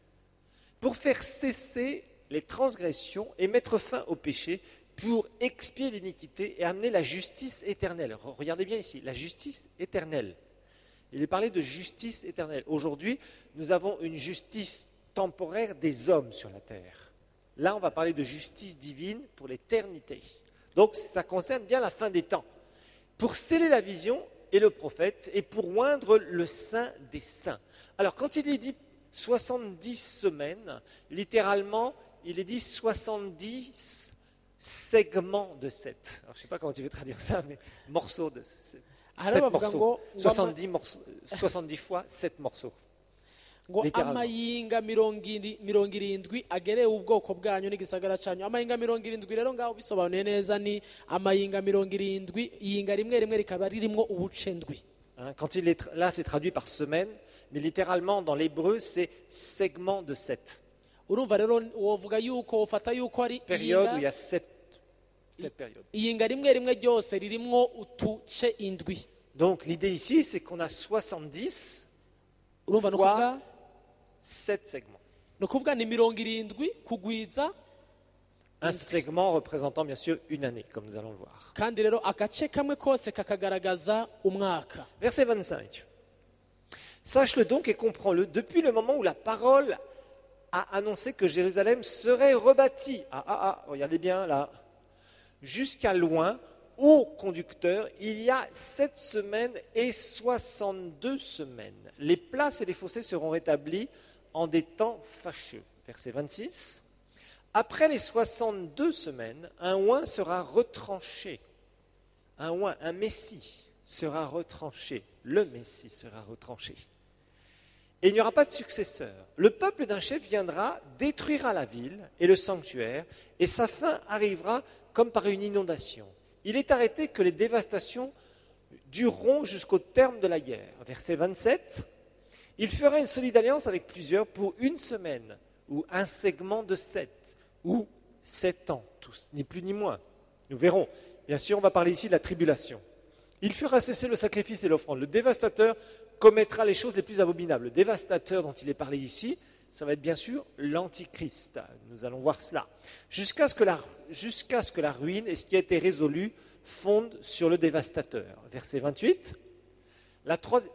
pour faire cesser les transgressions et mettre fin au péché, pour expier l'iniquité et amener la justice éternelle. » Regardez bien ici, la justice éternelle. Il est parlé de justice éternelle. Aujourd'hui, nous avons une justice temporaire des hommes sur la terre. Là, on va parler de justice divine pour l'éternité. Donc, ça concerne bien la fin des temps. Pour sceller la vision et le prophète, et pour oindre le saint des saints. Alors, quand il est dit soixante-dix semaines, littéralement, il est dit soixante-dix segments de sept. Alors, je ne sais pas comment tu veux traduire ça, mais morceaux de sept morceaux. soixante-dix, morceaux, soixante-dix fois sept morceaux. ngo amayinga mirongo iri- mirongo irindwi agereye ubwoko bwanyu n'igisagara cyanyu. Amayinga mirongo irindwi rero ngaho bisobanuye neza ni amayinga mirongo irindwi, iyinga rimwe rimwe rikaba ririmo ubuce ndwi. Hein, quand il est, là, c'est traduit par semaine, mais littéralement, dans l'hébreu, c'est segment de sept. Urumva rero wovuga yuko ufata yuko ari Période où il y iyinga a sept, sept périodes. iyinga rimwe rimwe ryose ririmo utuce indwi. Donc l'idée ici, c'est qu'on a soixante-dix Urumva no fois kuvuga sept segments. no kuvuga ni mirongo irindwi kugwiza Un segment représentant bien sûr une année, comme nous allons le voir. kandi rero agace kamwe kose kakagaragaza umwaka. Verset vingt-cinq. Sache-le donc et comprends-le, depuis le moment où la parole a annoncé que Jérusalem serait rebâtie. Ah, ah, ah, regardez bien là. Jusqu'à loin, ô conducteur, il y a sept semaines et soixante-deux semaines. Les places et les fossés seront rétablis en des temps fâcheux. Verset vingt-six. Après les soixante-deux semaines, un oint sera retranché. Un oint, un messie sera retranché. Le messie sera retranché. Et il n'y aura pas de successeur. Le peuple d'un chef viendra, détruira la ville et le sanctuaire, et sa fin arrivera comme par une inondation. Il est arrêté que les dévastations dureront jusqu'au terme de la guerre. Verset vingt-sept. Il fera une solide alliance avec plusieurs pour une semaine, ou un segment de sept, ou sept ans, tous, ni plus ni moins. Nous verrons. Bien sûr, on va parler ici de la tribulation. Il fera cesser le sacrifice et l'offrande. Le dévastateur commettra les choses les plus abominables. Le dévastateur dont il est parlé ici, ça va être bien sûr l'Antichrist. Nous allons voir cela. Jusqu'à ce que la, jusqu'à ce que la ruine et ce qui a été résolu fondent sur le dévastateur. Verset vingt-huit. La troisième...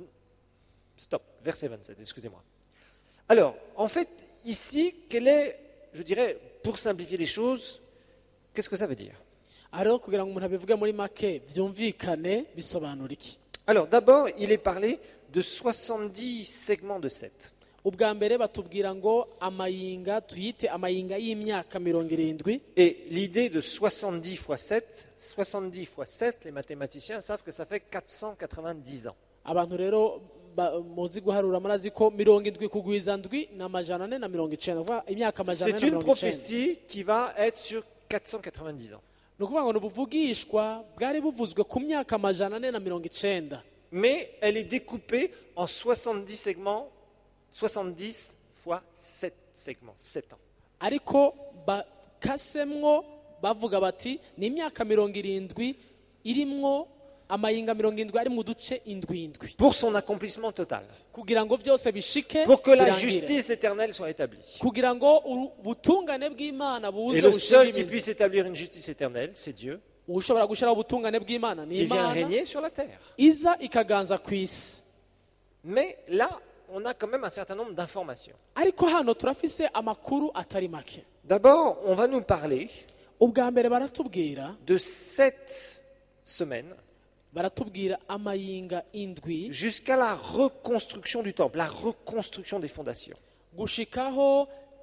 Stop. Verset vingt-sept, excusez-moi. Alors, en fait, ici, quel est, je dirais, pour simplifier les choses, qu'est-ce que ça veut dire? Ariho kugira ngo umuntu abivuge muri make byumvikane bisobanura iki? Alors, d'abord, il est parlé de soixante-dix segments de sept. Ubwa mbere batubwira ngo amayinga tuyite amayinga y'imyaka mirongo irindwi. Et l'idée de soixante-dix fois sept, soixante-dix fois sept, les mathématiciens savent que ça fait quatre cent quatre-vingt-dix ans. Abantu rero ba- muzi guharura murazi ko mirongo indwi kugwiza ndwi na majana ane na mirongo icenda kuvuga imyaka majana ane C'est na une mirongo icenda. prophétie qui va être sur quatre cent quatre-vingt-dix ans. Ni ukuvuga ngo ni ubuvugishwa bwari buvuzwe ku myaka majana ane na mirongo icenda, Mais elle est découpée en soixante-dix segments, soixante-dix fois sept segments, sept ans. ariko bakasemwo bavuga bati ni imyaka mirongo irindwi irimwo amayinga mirongo irindwi ari mu duce indwi indwi Pour son accomplissement total. kugira ngo byose bishike Pour que la birangire. justice éternelle soit établie. kugira ngo uru- ubutungane bw'Imana Et buze le bushinge seul qui imizi. puisse établir une justice éternelle, c'est Dieu, ushobora gushyiraho ubutungane bw'Imana ni qui vient Imana régner sur la terre. iza ikaganza ku isi. Mais là, on a quand même un certain nombre d'informations. Ariko hano turafise amakuru atari make. D'abord, on va nous parler Ubwa mbere baratubwira de sept semaines baratubwira amayinga indwi jusqu'à la reconstruction du temple, la reconstruction des fondations. gushikaho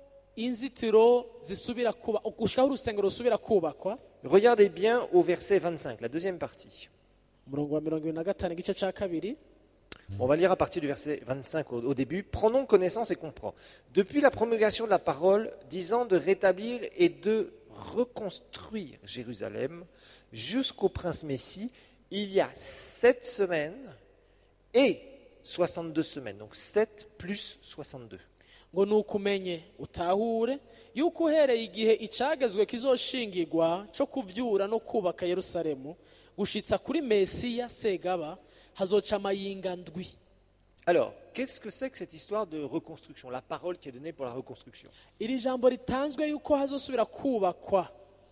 inzitiro zisubira kuba gushikaho urusengero rusubira kubakwa. Regardez bien au verset vingt-cinq, la deuxième partie. Umurongo wa mirongo ibiri na gatanu igice cya kabiri. On va lire à partir du verset vingt-cinq au, au début. Prenons connaissance et comprends. Depuis la promulgation de la parole, disant de rétablir et de reconstruire Jérusalem jusqu'au prince Messie, il y a sept semaines et soixante-deux semaines. Donc sept plus soixante-deux. ngo nukumenye utahure yuko uhereye igihe icagezwe kizoshingirwa cyo kuvyura no kubaka Yerusalemu gushitsa kuri Mesiya Segaba hazoca amayinga ndwi. Alors, qu'est-ce que c'est que cette histoire de reconstruction, la parole qui est donnée pour la reconstruction? Iri jambo ritanzwe yuko hazosubira kubakwa.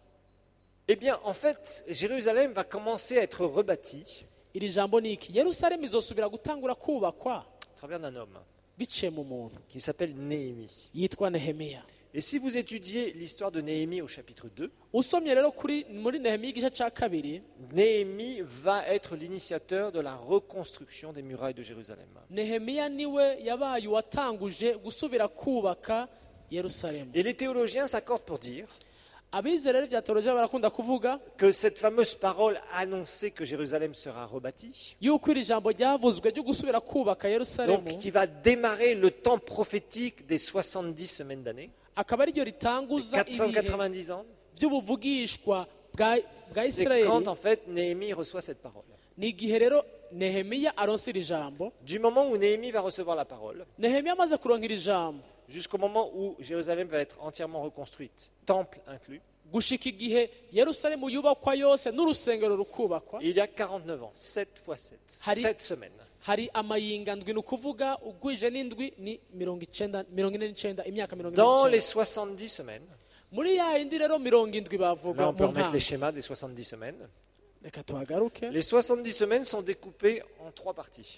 Eh bien, en fait, Jérusalem va commencer à être rebâtie Iri jambo niki Yerusalemu izosubira gutangura kubakwa à travers d'un homme biciye mu muntu qui s'appelle Néhémie. yitwa Nehemiya. Et si vous étudiez l'histoire de Néhémie au chapitre deux, Usomye rero kuri muri Nehemiya igice ca kabiri, Néhémie va être l'initiateur de la reconstruction des murailles de Jérusalem. Nehemiya niwe yabaye watanguje gusubira kubaka Yerusalemu. Et les théologiens s'accordent pour dire Abizera rero bya teologiya barakunda kuvuga que cette fameuse parole annonçait que Jérusalem sera rebâtie, yuko iri jambo ryavuzwe ryo gusubira kubaka Yerusalemu donc qui va démarrer le temps prophétique des soixante-dix semaines d'année, akaba ari ryo ritanguza quatre cent ibihe quatre-vingt-dix ans. by'ubuvugishwa bwa bwa C'est Isirayeli. quand en fait Néhémie reçoit cette parole. Ni igihe rero Nehemiya aronse iri jambo. Du moment où Néhémie va recevoir la parole, Nehemiya amaze kuronka iri jambo jusqu'au moment où Jérusalem va être entièrement reconstruite, temple inclus, gushika igihe Yerusalemu yubakwa yose n'urusengero rukubakwa, il y a quarante-neuf ans, sept fois sept, Hari- sept semaines. hari amayinga ndwi, ni ukuvuga ugwije n'indwi ni mirongo icenda mirongo ine n'icenda imyaka mirongo ine Dans les n'icenda. soixante-dix semaines, Muri ya yindi rero mirongo indwi là bavuga on peut mu remettre ntango. les schémas des soixante-dix semaines, Reka tuhagaruke. les soixante-dix semaines sont découpées en trois parties.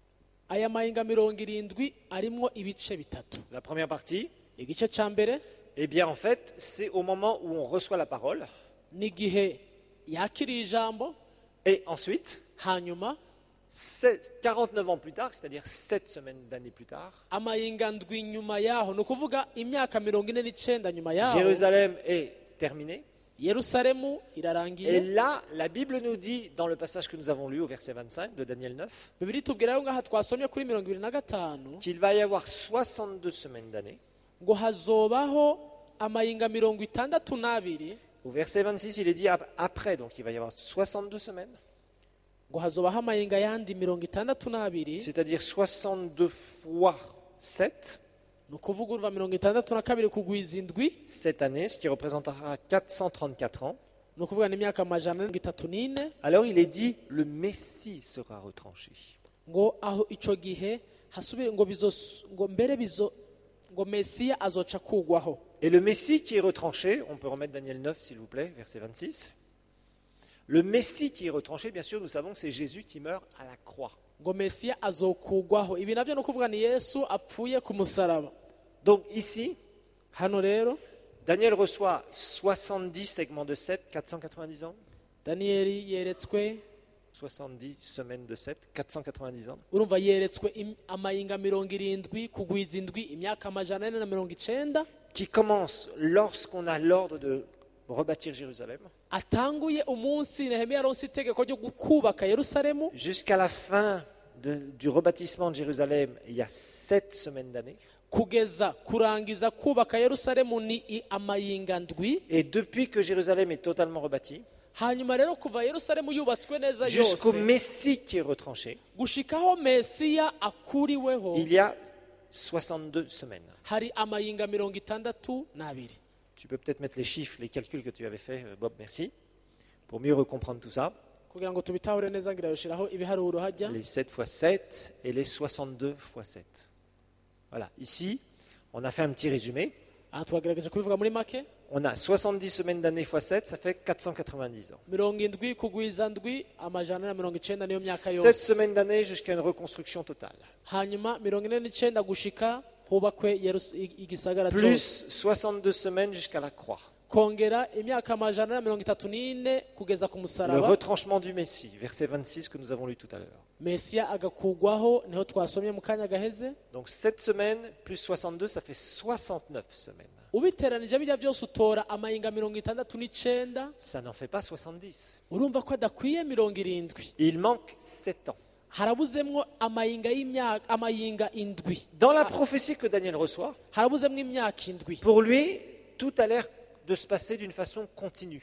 Aya mayinga mirongo irindwi arimwo ibice bitatu. La première partie, Igice ca mbere eh bien en fait, c'est au moment où on reçoit la parole, ni igihe yakiriye ijambo, et ensuite, hanyuma sept- quarante-neuf ans plus tard, c'est-à-dire sept semaines d'années plus tard, amayinga ndwi nyuma yaho, ni ukuvuga imyaka mirongo ine n'icenda nyuma yaho Jérusalem est terminée. Yerusalemu Et irarangiye. là, la Bible nous dit, dans le passage que nous avons lu au verset vingt-cinq de Daniel neuf, Bibiri tubwira rero ngaha twasomye kuri mirongo ibiri na gatanu qu'il va y avoir soixante-deux semaines d'années. ngo hazobaho amayinga mirongo itandatu n'abiri, Au verset vingt-six, il est dit ap- après, donc il va y avoir soixante-deux semaines, ngo hazobaho amayinga yandi mirongo itandatu n'abiri, c'est-à-dire soixante-deux fois sept, ni ukuvuga uruva mirongo itandatu na kabiri kugwiza indwi, cette année, ce qui représentera quatre cent trente-quatre ans. ni ukuvuga n'imyaka amajana mirongo itatu n'ine. Alors il est dit, le Messie sera retranché. Ngo aho ico gihe hasubire ngo bizos ngo mbere bizo ngo Mesiya azoca kugwaho. Et le Messie qui est retranché, on peut remettre Daniel neuf s'il vous plaît, verset vingt-six. Le Messie qui est retranché, bien sûr, nous savons que c'est Jésus qui meurt à la croix. Ngo Mesiya azokugwaho. Ibi navyo ni ukuvuga ni Yesu apfuye ku musaraba. Donc ici, Hano rero Daniel reçoit soixante-dix segments de sept, quatre cent quatre-vingt-dix ans. Daniyeli yeretswe soixante-dix semaines de sept, quatre cent quatre-vingt-dix ans. urumva yeretswe im- amayinga mirongo irindwi kugwiza indwi imyaka amajana ane na mirongo icenda, Qui commence lorsqu'on a l'ordre de rebâtir Jérusalem, atanguye umunsi Nehemiya aronse itegeko ryo kubaka Yerusalemu jusqu'à la fin de- du rebâtissement de Jérusalem, il y a sept semaines d'années. kugeza kurangiza kubaka Yerusalemu ni i- amayinga ndwi. Et depuis que Jérusalem est totalement rebâtie, Hanyuma rero kuva Yerusalemu yubatswe neza jusqu'au yose Messie qui est retranché, gushikaho Mesiya akuriweho il y a soixante-deux semaines. hari amayinga mirongo itandatu n'abiri. Tu peux peut-être mettre les chiffres, les calculs que tu avais fait, euh, Bob, merci, pour mieux recomprendre tout ça. Kugira ngo tubitahure neza ngira yoshiraho ibiharuro hajya. Les sept fois sept et les soixante-deux fois sept. Voilà, ici, on a fait un petit résumé. Aha twagerageje kubivuga muri make. On a soixante-dix semaines d'année fois sept, ça fait quatre cent quatre-vingt-dix ans. mirongo indwi kugwiza ndwi amajana na mirongo icenda niyo myaka Sept yose. semaines d'année jusqu'à une reconstruction totale. Hanyuma mirongo ine n'icenda gushika hubakwe Yerus- i- igisagara cyose. Plus soixante-deux semaines jusqu'à la croix. Kongera imyaka amajana na mirongo itatu n'ine kugeza ku Le musaraba. retranchement du Messie, verset vingt-six que nous avons lu tout à l'heure. Mesiya agakugwaho niho twasomye mu kanya gaheze. Donc sept semaines plus soixante-deux, ça fait soixante-neuf semaines. Ubiteranije bijya byose utora amayinga mirongo itandatu n'icenda, Ça n'en fait pas soixante-dix. urumva ko adakwiye mirongo irindwi. Il manque sept ans. Harabuzemwo amayinga y'imyaka amayinga indwi. Dans la prophétie que Daniel reçoit, Harabuzemwo imyaka indwi. pour lui, tout a l'air de se passer d'une façon continue.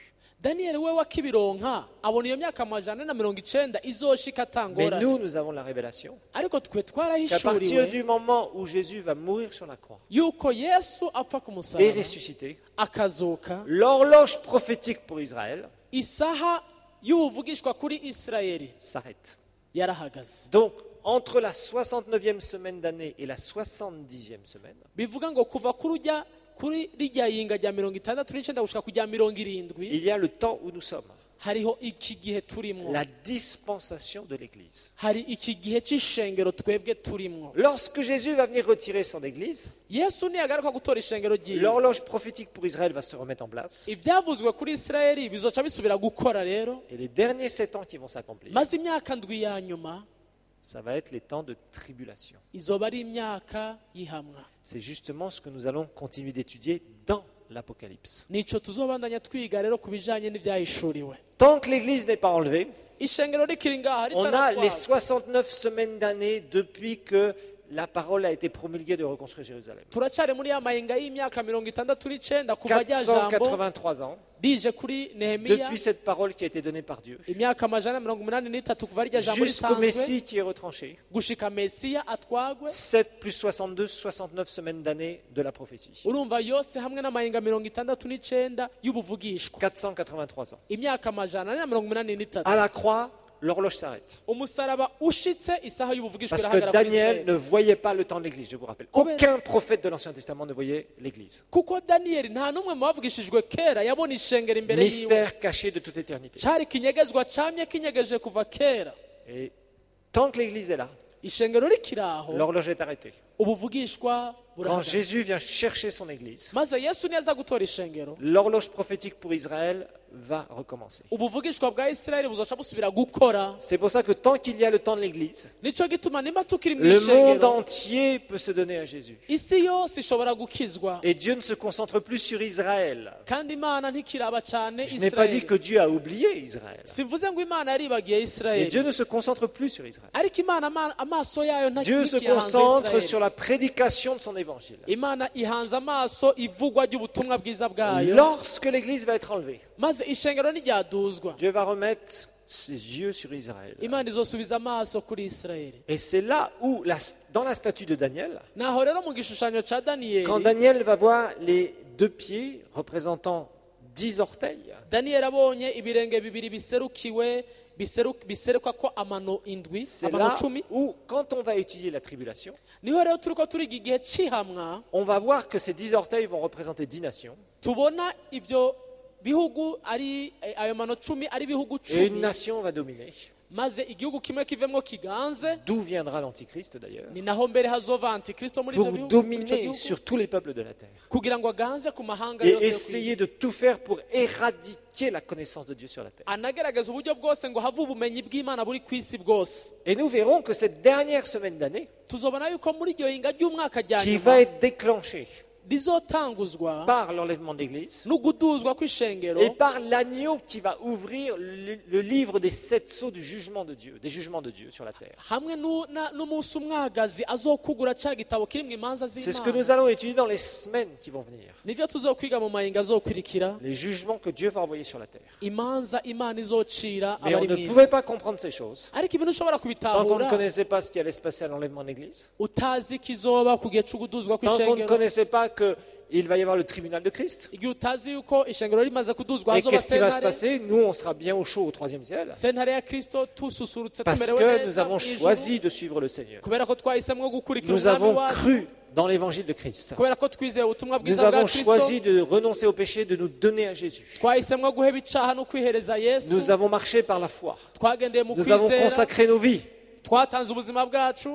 daniyeli we wakibironka abona iyo myaka amajana na mirongo icenda izoshika Mais atangorane nous, nous avons la révélation ariko twe qu'à partir twarahishuriwe du moment où Jésus va mourir sur la croix yuko yesu apfa ku et musaraba ressusciter, akazuka l'horloge prophétique pour Israël isaha y'ubuvugishwa kuri isirayeli s'arrête. yarahagaze. Donc, entre la soixante-neuvième semaine d'année et la soixante-dixième semaine, bivuga ngo kuva kuri ujya kuri rijya yinga rya mirongo itandatu n'icenda gushika ku rya mirongo irindwi il y a le temps où nous sommes, hariho iki gihe turimwo, la dispensation de l'Église. hari iki gihe c'ishengero twebwe turimwo. Lorsque Jésus va venir retirer son Église, yesu niyagaruka gutora ishengero ryiwe, l'horloge prophétique pour Israël va se remettre en place. ivyavuzwe kuri isirayeli bizoca bisubira gukora rero, Et les derniers sept ans qui vont s'accomplir, maze imyaka ndwi ya nyuma ça va être les temps de tribulation. izoba ari imyaka y'ihamwa. C'est justement ce que nous allons continuer d'étudier dans l'Apocalypse. nico tuzobandanya twiga rero ku bijanye n'ivyahishuriwe. Tant que l'Église n'est pas enlevée, ishengero rikiri ngaha on a les ritaratwara, soixante-neuf semaines d'années depuis que la parole a été promulguée de reconstruire Jérusalem. turacari muri ya mayenga y'imyaka mirongo itandatu n'icenda kuva rya quatre cent jambo quatre-vingt-trois ans rije kuri nehemiya, depuis cette parole qui a été donnée par Dieu, imyaka amajana mirongo umunani n'itatu kuva rya jambo jusqu'au ritanzwe Messie qui est retranché. gushika mesiya atwagwe. sept plus soixante-deux, soixante-neuf semaines d'années de la prophétie. urumva yose hamwe n'amayenga mirongo itandatu n'icenda y'ubuvugishwa, quatre cent quatre-vingt-trois ans. imyaka amajana ane na mirongo umunani n'itatu. À la croix, l'horloge s'arrête. umusaraba ushitse isaha y'ubuvugishwa Parce que irahagarara kuri Daniel Isirayeli. ne voyait pas le temps de l'Église, je vous rappelle. Aucun prophète de l'Ancien Testament ne voyait l'Église. kuko daniyeli nta n'umwe mu bavugishijwe kera yabona ishengero imbere yiwe, Mystère caché de toute éternité. cari kinyegezwa camye kinyegeje kuva kera. Et tant que l'Église est là, ishengero rikiri aho l'horloge est arrêtée. ubuvugishwa Quand burahagaze. Jésus vient chercher son Église, maze yesu niyaza gutora ishengero, l'horloge prophétique pour Israël va recommencer. ubuvugishwa bwa isirayeli buzoca busubira gukora. C'est pour ça que tant qu'il y a le temps de l'Église, nico gituma nimba tukiri mu le monde ishengero, entier peut se donner à Jésus. isi yose ishobora gukizwa, Et Dieu ne se concentre plus sur Israël. kandi imana ntikiraba cane Je n'ai pas dit isirayeli. que Dieu a oublié Israël. sivuze ngo imana yaribagiye Et isirayeli, Dieu ne se concentre plus sur Israël. ariko imana ama- amaso yayo nta- Dieu se ntikihanze concentre Isirayeli. sur la prédication de son évangile. imana ihanze amaso ivugwa ry'ubutumwa bwiza bwayo. Lorsque l'Église va être enlevée, maze ishengero ntiryaduzwa, Dieu va remettre ses yeux sur Israël. imana izosubiza amaso kuri isirayeli. Et c'est là où, la- dans la statue de Daniel, naho rero mu gishushanyo ca quand daniyeli, Daniel va voir les deux pieds représentant dix orteils, daniyeli abonye ibirenge bibiri biserukiwe biseru- biseruka ko amano indwi, c'est amano là cumi. où, quand on va étudier la tribulation, niho rero turiko turiga igihe c'ihamwa, on va voir que ces dix orteils vont représenter dix nations. tubona ivyo bihugu ari eh, ayo mano cumi ari bihugu Et une cumi, nation va dominer. maze igihugu kimwe kivemwo kiganze. D'où viendra l'Antichrist d'ailleurs, ni naho mbere hazova antikristo muri ivyo pour bihugu, muri ico dominer gihugu, sur tous les peuples de la terre. kugira ngo aganze ku mahanga Et yose yo essayer kw'isi, de tout faire pour éradiquer la connaissance de Dieu sur la terre. anagerageza uburyo bwose ngo have ubumenyi bw'imana buri kw'isi bwose. Et nous verrons que cette dernière semaine d'année, tuzobona yuko muri iryo hinga ry'umwaka rya qui nyuma va être déclenchée rizotanguzwa par l'enlèvement de l'Église n'uguduzwa kw'ishengero, et par l'agneau qui va ouvrir le, le livre des sept sceaux du jugement de Dieu, des jugements de Dieu sur la terre. hamwe nu- na- n'umunsi umwagazi azokugura ca gitabo kirimwo imanza C'est ce que nous z'imana. allons étudier dans les semaines qui vont venir. nivyo tuzokwiga mu mahinga azokurikira, Les jugements que Dieu va envoyer sur la terre. imanza imana izocira Mais on abari ne pouvait mw'isi. pas comprendre ces choses ariko ibintu ushobora tant qu'on ne kubitahura connaissait pas ce qui allait se passer à l'enlèvement de l'Église, utazi kizoba ku gihe c'uguduzwa tant qu'on ne kw'ishengero, connaissait pas qu'il va y avoir le tribunal de Christ. igihe utazi yuko ishengero rimaze kuduzwa Et hazoba qu'est-ce qui va se sentare, passer? Nous, on sera bien au chaud au troisième ciel. sentare ya kristo tususurutse Parce tumerewe que nous neza avons mw'ijuru, choisi de suivre le Seigneur. kubera ko twahisemwo gukurikira Nous umwami avons wacu, cru dans l'évangile de Christ. kubera ko twizeye ubutumwa Nous bwiza bwa avons kristo, choisi de renoncer au péché, de nous donner à Jésus. twahisemwo guheba icaha no kwihereza yesu, Nous avons marché par la foi. twagendeye mu Nous avons kwizera, consacré nos vies twatanze ubuzima bwacu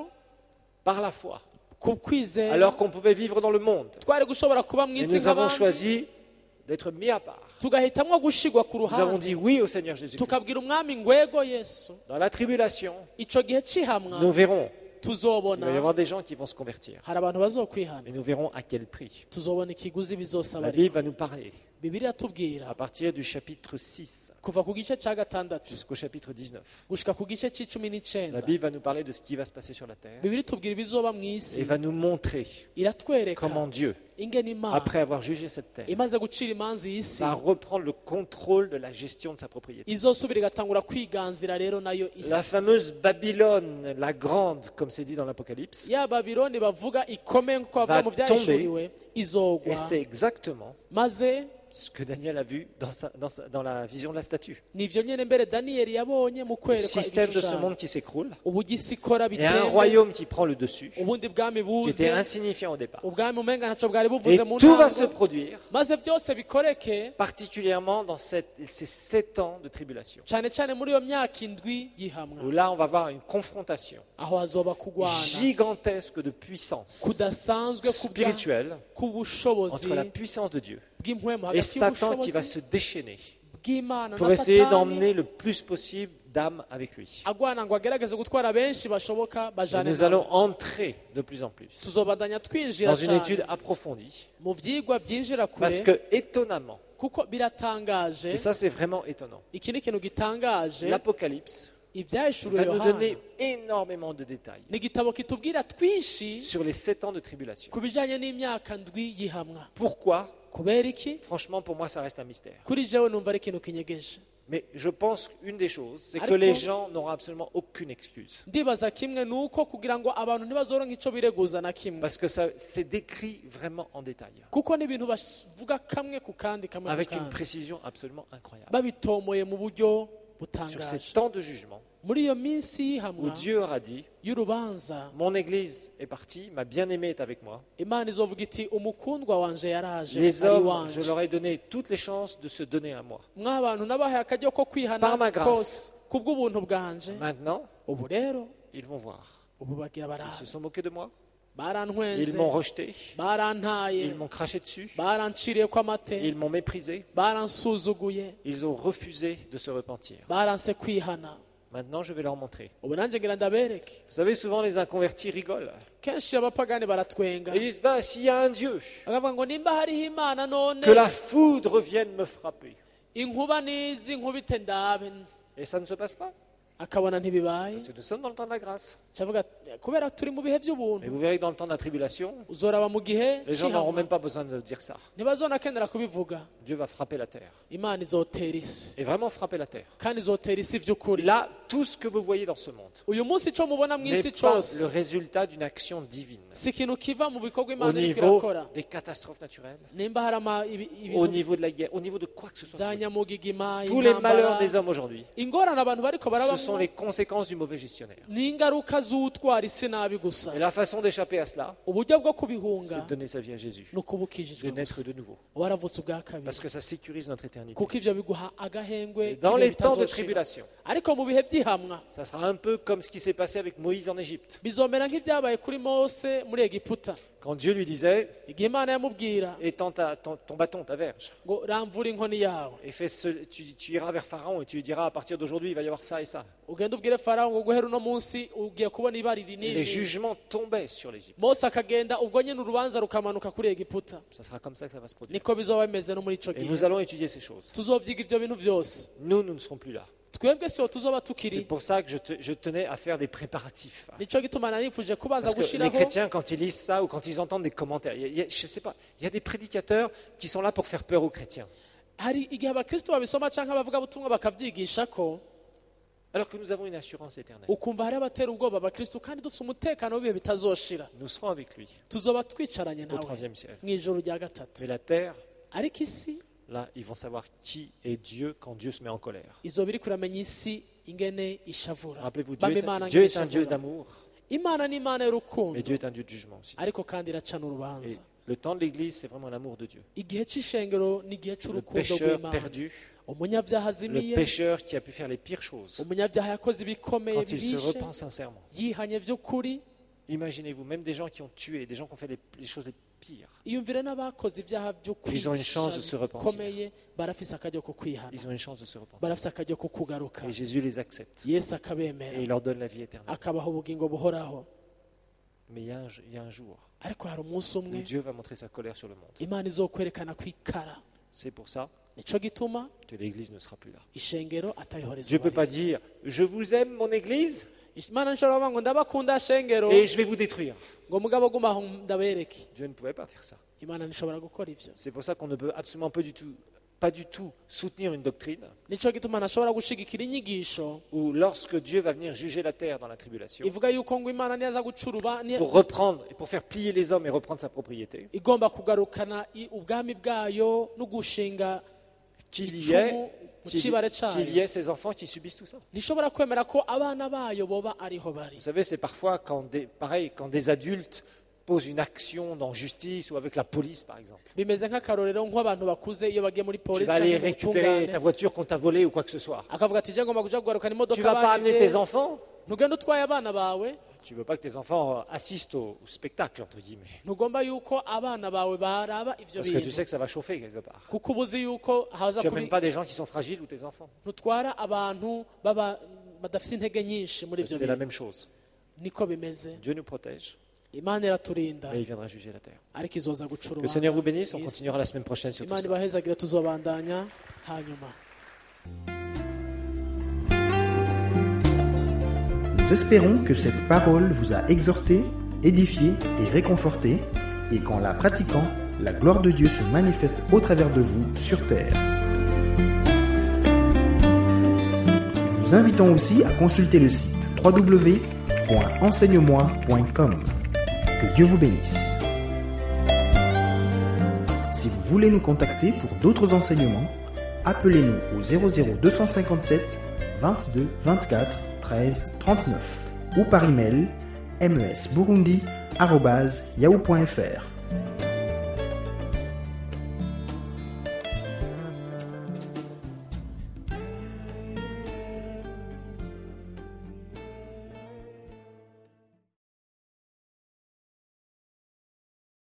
par la foi, ku kwizera, alors qu'on pouvait vivre dans le monde. twari gushobora kuba Et mw'isi nous avons nk'abandi, choisi d'être mis à part. tugahitamwo gushigwa ku Nous avons ruhande, dit oui au Seigneur Jésus-Christ. tukabwira umwami ngwego yesu. Dans la tribulation, ico gihe c'ihamwa nous verrons. Il va y tuzobona avoir des gens qui vont se convertir. hari abantu bazokwihana, Et nous verrons à quel prix. tuzobona ikiguzi bizosaba La ariko. Bible va nous parler bibiliya tubwira à partir du chapitre six kuva ku gice cya gatandatu jusqu'au chapitre dix-neuf. gushika ku gice cy'icumi La n'icyenda Bible va nous parler de ce qui va se passer sur la terre bibiliya itubwira ibizoba mu et isi va nous montrer iratwereka comment Dieu, ingene imana après avoir jugé cette terre, imaze gucira imanza y'isi va reprendre le contrôle de la gestion de sa propriété. izosubira igatangura kwiganzira rero nayo isi La fameuse Babylone, la grande, comme c'est dit dans l'Apocalypse, ya babiloni bavuga ikomeye nk'uko Va bavuga mu byahishuriwe izogwa et c'est exactement maze ce que Daniel a vu dans, sa- dans sa- dans la vision de la statue. nivyo nyene mbere daniyeli yabonye mu Le kwerekwa système de ce igishushanyo monde qui s'écroule uburyo isi ikora et un bitembe royaume qui prend le dessus, ubundi bwami qui buze était insignifiant au départ. ubwami umenga ntaco bwari Et buvuze mu tout va se ntango produire, maze byose bikoreke particulièrement dans cette- ces sept ans de tribulation, cyane cyane muri iyo myaka indwi yihamwa où là on va avoir une confrontation aho hazoba kugwana gigantesque de puissance kudasanzwe kubwa- spirituelle k'ubushobozi entre la puissance de Dieu bw'impwemu et hagati Satan qui va y'ubushobozi se déchaîner bw'imana pour na essayer satani d'emmener le plus possible d'âmes avec lui. agwana ngo agerageze gutwara benshi bashoboka Et bajane nous nawe. allons entrer de plus en plus tuzobandanya twinjira dans une étude cyane approfondie mu vyigwa byinjira parce kure que étonnamment, kuko biratangaje et ça c'est vraiment étonnant, iki ni ikintu gitangaje l'Apocalypse ibyahishuriwe va nous yohana donner énormément de détails ni igitabo kitubwira twinshi sur les sept ans de tribulation. ku bijanye n'imyaka ndwi yihamwa Pourquoi? kubera iki Franchement, pour moi, ça reste un mystère. kuri jewe numva ari ikintu kinyegeje Mais je pense qu'une des choses, c'est que Ariko- les gens n'auront absolument aucune excuse. ndibaza kimwe ni uko kugira ngo abantu ntibazoronka ico bireguza na kimwe Parce que ça, c'est décrit vraiment en détail, kuko ni ibintu bavuga kamwe ku kandi kamwe ku avec une kandi précision absolument incroyable. babitomoye mu buryo Sur ces butangaje temps de jugement, muri iyo minsi où yihamwa Dieu aura dit, y'urubanza mon Église est partie, ma bien-aimée est avec moi. imana izovuga iti umukundwa wanje yaraje Les ari hommes, wanje je leur ai donné toutes les chances de se donner à moi. mw'abantu nabahaye akaryo ko kwihana Par ma grâce. kose kubw'ubuntu bwanje Maintenant, ubu rero ils vont voir. ubu bagira Ils barabe se sont moqués de moi, ils barantwenze m'ont rejeté, barantaye ils m'ont craché dessus, baranciriye ko amate ils m'ont méprisé, baransuzuguye ils ont refusé de se repentir. baranse kwihana Maintenant, je vais leur montrer. ubu nanjye ngira ndabereke Vous savez, souvent les inconvertis rigolent. kenshi abapagani baratwenga Ils disent, ben, s'il y a un Dieu, bakavuga ngo nimba hariho imana none que la foudre vienne me frapper. inkuba n'izi nkubite ndabe Et ça ne se passe pas. akabona ntibibaye Parce que nous sommes dans le temps de la grâce. cyavuga kubera turi mu bihe by'ubuntu Et vous verrez que dans le temps de la tribulation, uzoraba mu gihe les gens n'auront cy'ihamwa même pas besoin de dire ça. ntibazonakenera kubivuga Dieu va frapper la terre. imana izotera isi Et vraiment frapper la terre. kandi izotera isi by'ukuri Là, tout ce que vous voyez dans ce monde uyu munsi icyo mubona mu n'est isi pas cyose le résultat d'une action divine. si ikintu kiva mu bikorwa Au imana iriko niveau irakora des catastrophes naturelles, nimba hari ama- ibi- au ibintu niveau de la guerre, au niveau de quoi que ce soit. za nyamugigima Tous les malheurs intambara des hommes aujourd'hui, ingorane abantu bariko ce sont barabamo les conséquences du mauvais gestionnaire. ni ingaruka z'utwara isi nabi gusa Et la façon d'échapper à cela, uburyo bwo c'est kubihunga de donner sa vie à Jésus, ni ukuba ukijijwe de naître gusa de nouveau. waravutse ubwa kabiri Parce que ça sécurise notre éternité. kuko ivyo biguha agahengwe Et dans k'ibihe les temps de bitazoshira. tribulation, ariko mu bihe by'ihamwa ça sera un peu comme ce qui s'est passé avec Moïse en Égypte. bizomera nk'ibyabaye kuri mose muri egiputa Quand Dieu lui disait, igihe imana yamubwira étends ta- ton, ton bâton, ta verge, ngo ramvura inkoni yawe et fais ce, tu, tu iras vers Pharaon et tu lui diras à partir d'aujourd'hui, il va y avoir ça et ça. ugenda ubwire farawo ngo guhera uno munsi ugiye kubona ibari Et les rinini jugements tombaient sur l'Égypte. mose akagenda ubwo nyine urubanza rukamanuka kuri egiputa Ça sera comme ça que ça va se produire. niko bizoba bimeze no muri ico Et gihe nous allons étudier ces choses. tuzovyiga ivyo bintu vyose Nous, nous ne serons plus là. twebwe siho tuzoba C'est tukiri pour ça que je, te- je tenais à faire des préparatifs. nico gituma nanifuje kubanza Parce que les gushiraho chrétiens, quand ils lisent ça ou quand ils entendent des commentaires, il y a- il y a- je sais pas, il y a des prédicateurs qui sont là pour faire peur aux chrétiens. hari igihe abakristo babisoma canke abavugabutumwa bakavyigisha ko Alors que nous avons une assurance éternelle. ukumva hari abatera ubwoba abakristo kandi dufite umutekano w'ibihe bitazoshira Nous serons avec lui tuzoba twicaranye au nawe troisième ciel. mu ijoro rya gatatu Mais la terre, ariko isi là, ils vont savoir qui est Dieu quand Dieu se met en colère. izoba iri kuramenya isi ingene ishavura Rappelez-vous, Dieu bamba est, imana un, Dieu ngene est un Dieu ishavura d'amour, imana ni imana mais y'urukundo Dieu est un Dieu de jugement aussi. ariko kandi iracana Et urubanza le temps de l'Église, c'est vraiment l'amour de Dieu. igihe c'ishengero ni igihe Le c'urukundo pécheur rw'imana perdu, umunyabyaha le azimiye pécheur qui a pu faire les pires choses, umunyabyaha yakoze ibikomeye quand il se bibishe repent sincèrement. yihanye vy'ukuri Imaginez-vous, même des gens qui ont tué, des gens qui ont fait les, les choses les pires, iyumvire n'abakoze ibyaha byo Ils ont une chance de se repentir. bikomeye barafise akaryo ko kwihana ils ont une chance de se repentir. barafise akaryo ko kugaruka Et Jésus les accepte. yesu akabemera Et il leur donne la vie éternelle. akabaha ubugingo buhoraho Mais il y a un, il y a un jour ariko hari umunsi où umwe Dieu va montrer sa colère sur le monde. imana izokwerekana kwikara C'est pour ça nico gituma que l'Église ne sera plus là. ishengero atariho Dieu ne peut pas rizuba. dire « Je vous aime, mon Église, Imana nshobora kuvuga ngo ndabakunda shengero et je vais vous détruire. ngo mugabo gumaho ndabereke. » Dieu ne pouvait pas faire ça. Imana ntishobora gukora ivyo. C'est pour ça qu'on ne peut absolument pas du tout, pas du tout soutenir une doctrine Nico gituma ntashobora gushigikira inyigisho où lorsque Dieu va venir juger la terre dans la tribulation, ivuga yuko ngo Imana niyaza gucuruba ni- pour reprendre et pour faire plier les hommes et reprendre sa propriété, igomba kugarukana i- ubwami bwayo no gushinga qu'il y ait, icumu mu qu'il, cibare qu'il y cayo. ait ces enfants qui subissent tout ça. Ntishobora kwemera ko abana bayo boba ariho bari. Vous savez, c'est parfois quand des, pareil, quand des adultes posent une action dans justice ou avec la police, par exemple. Bimeze nk'akarorero nk'abantu bakuze iyo bagiye muri Tu polisi vas aller canke mu récupérer ta butungane voiture qu'on t'a volée ou quoi que ce soit. akavuga ati je ngomba kuja kugarukana Tu imodoka vas pas amener tes bagivye enfants. ntugenda utwaye abana bawe Tu veux pas que tes enfants euh, assistent au, au spectacle, entre guillemets. ntugomba yuko abana bawe baraba ivyo Parce que tu bintu sais que ça va chauffer quelque part. kuko ubuzi yuko haza Tu kubi n'amènes pas des gens qui sont fragiles ou tes enfants. ntutwara abantu baba badafise intege nyinshi muri ivyo C'est la bintu même chose. niko bimeze. Dieu nous protège, Imana iraturinda mais il viendra juger la terre. ariko izoza guca Que le urubanza Seigneur vous bénisse. On isi. continuera la semaine prochaine sur tout Imana ça. ibahezagire tuzobandanya hanyuma. Nous espérons que cette parole vous a exhorté, édifié et réconforté, et qu'en la pratiquant, la gloire de Dieu se manifeste au travers de vous sur terre. Nous invitons aussi à consulter le site w w w point enseigne moi point com. Que Dieu vous bénisse. Si vous voulez nous contacter pour d'autres enseignements, appelez-nous au zéro zéro deux cent cinquante-sept vingt-deux vingt-quatre treize trente-neuf ou par email mesburundi arobase yahoo point fr.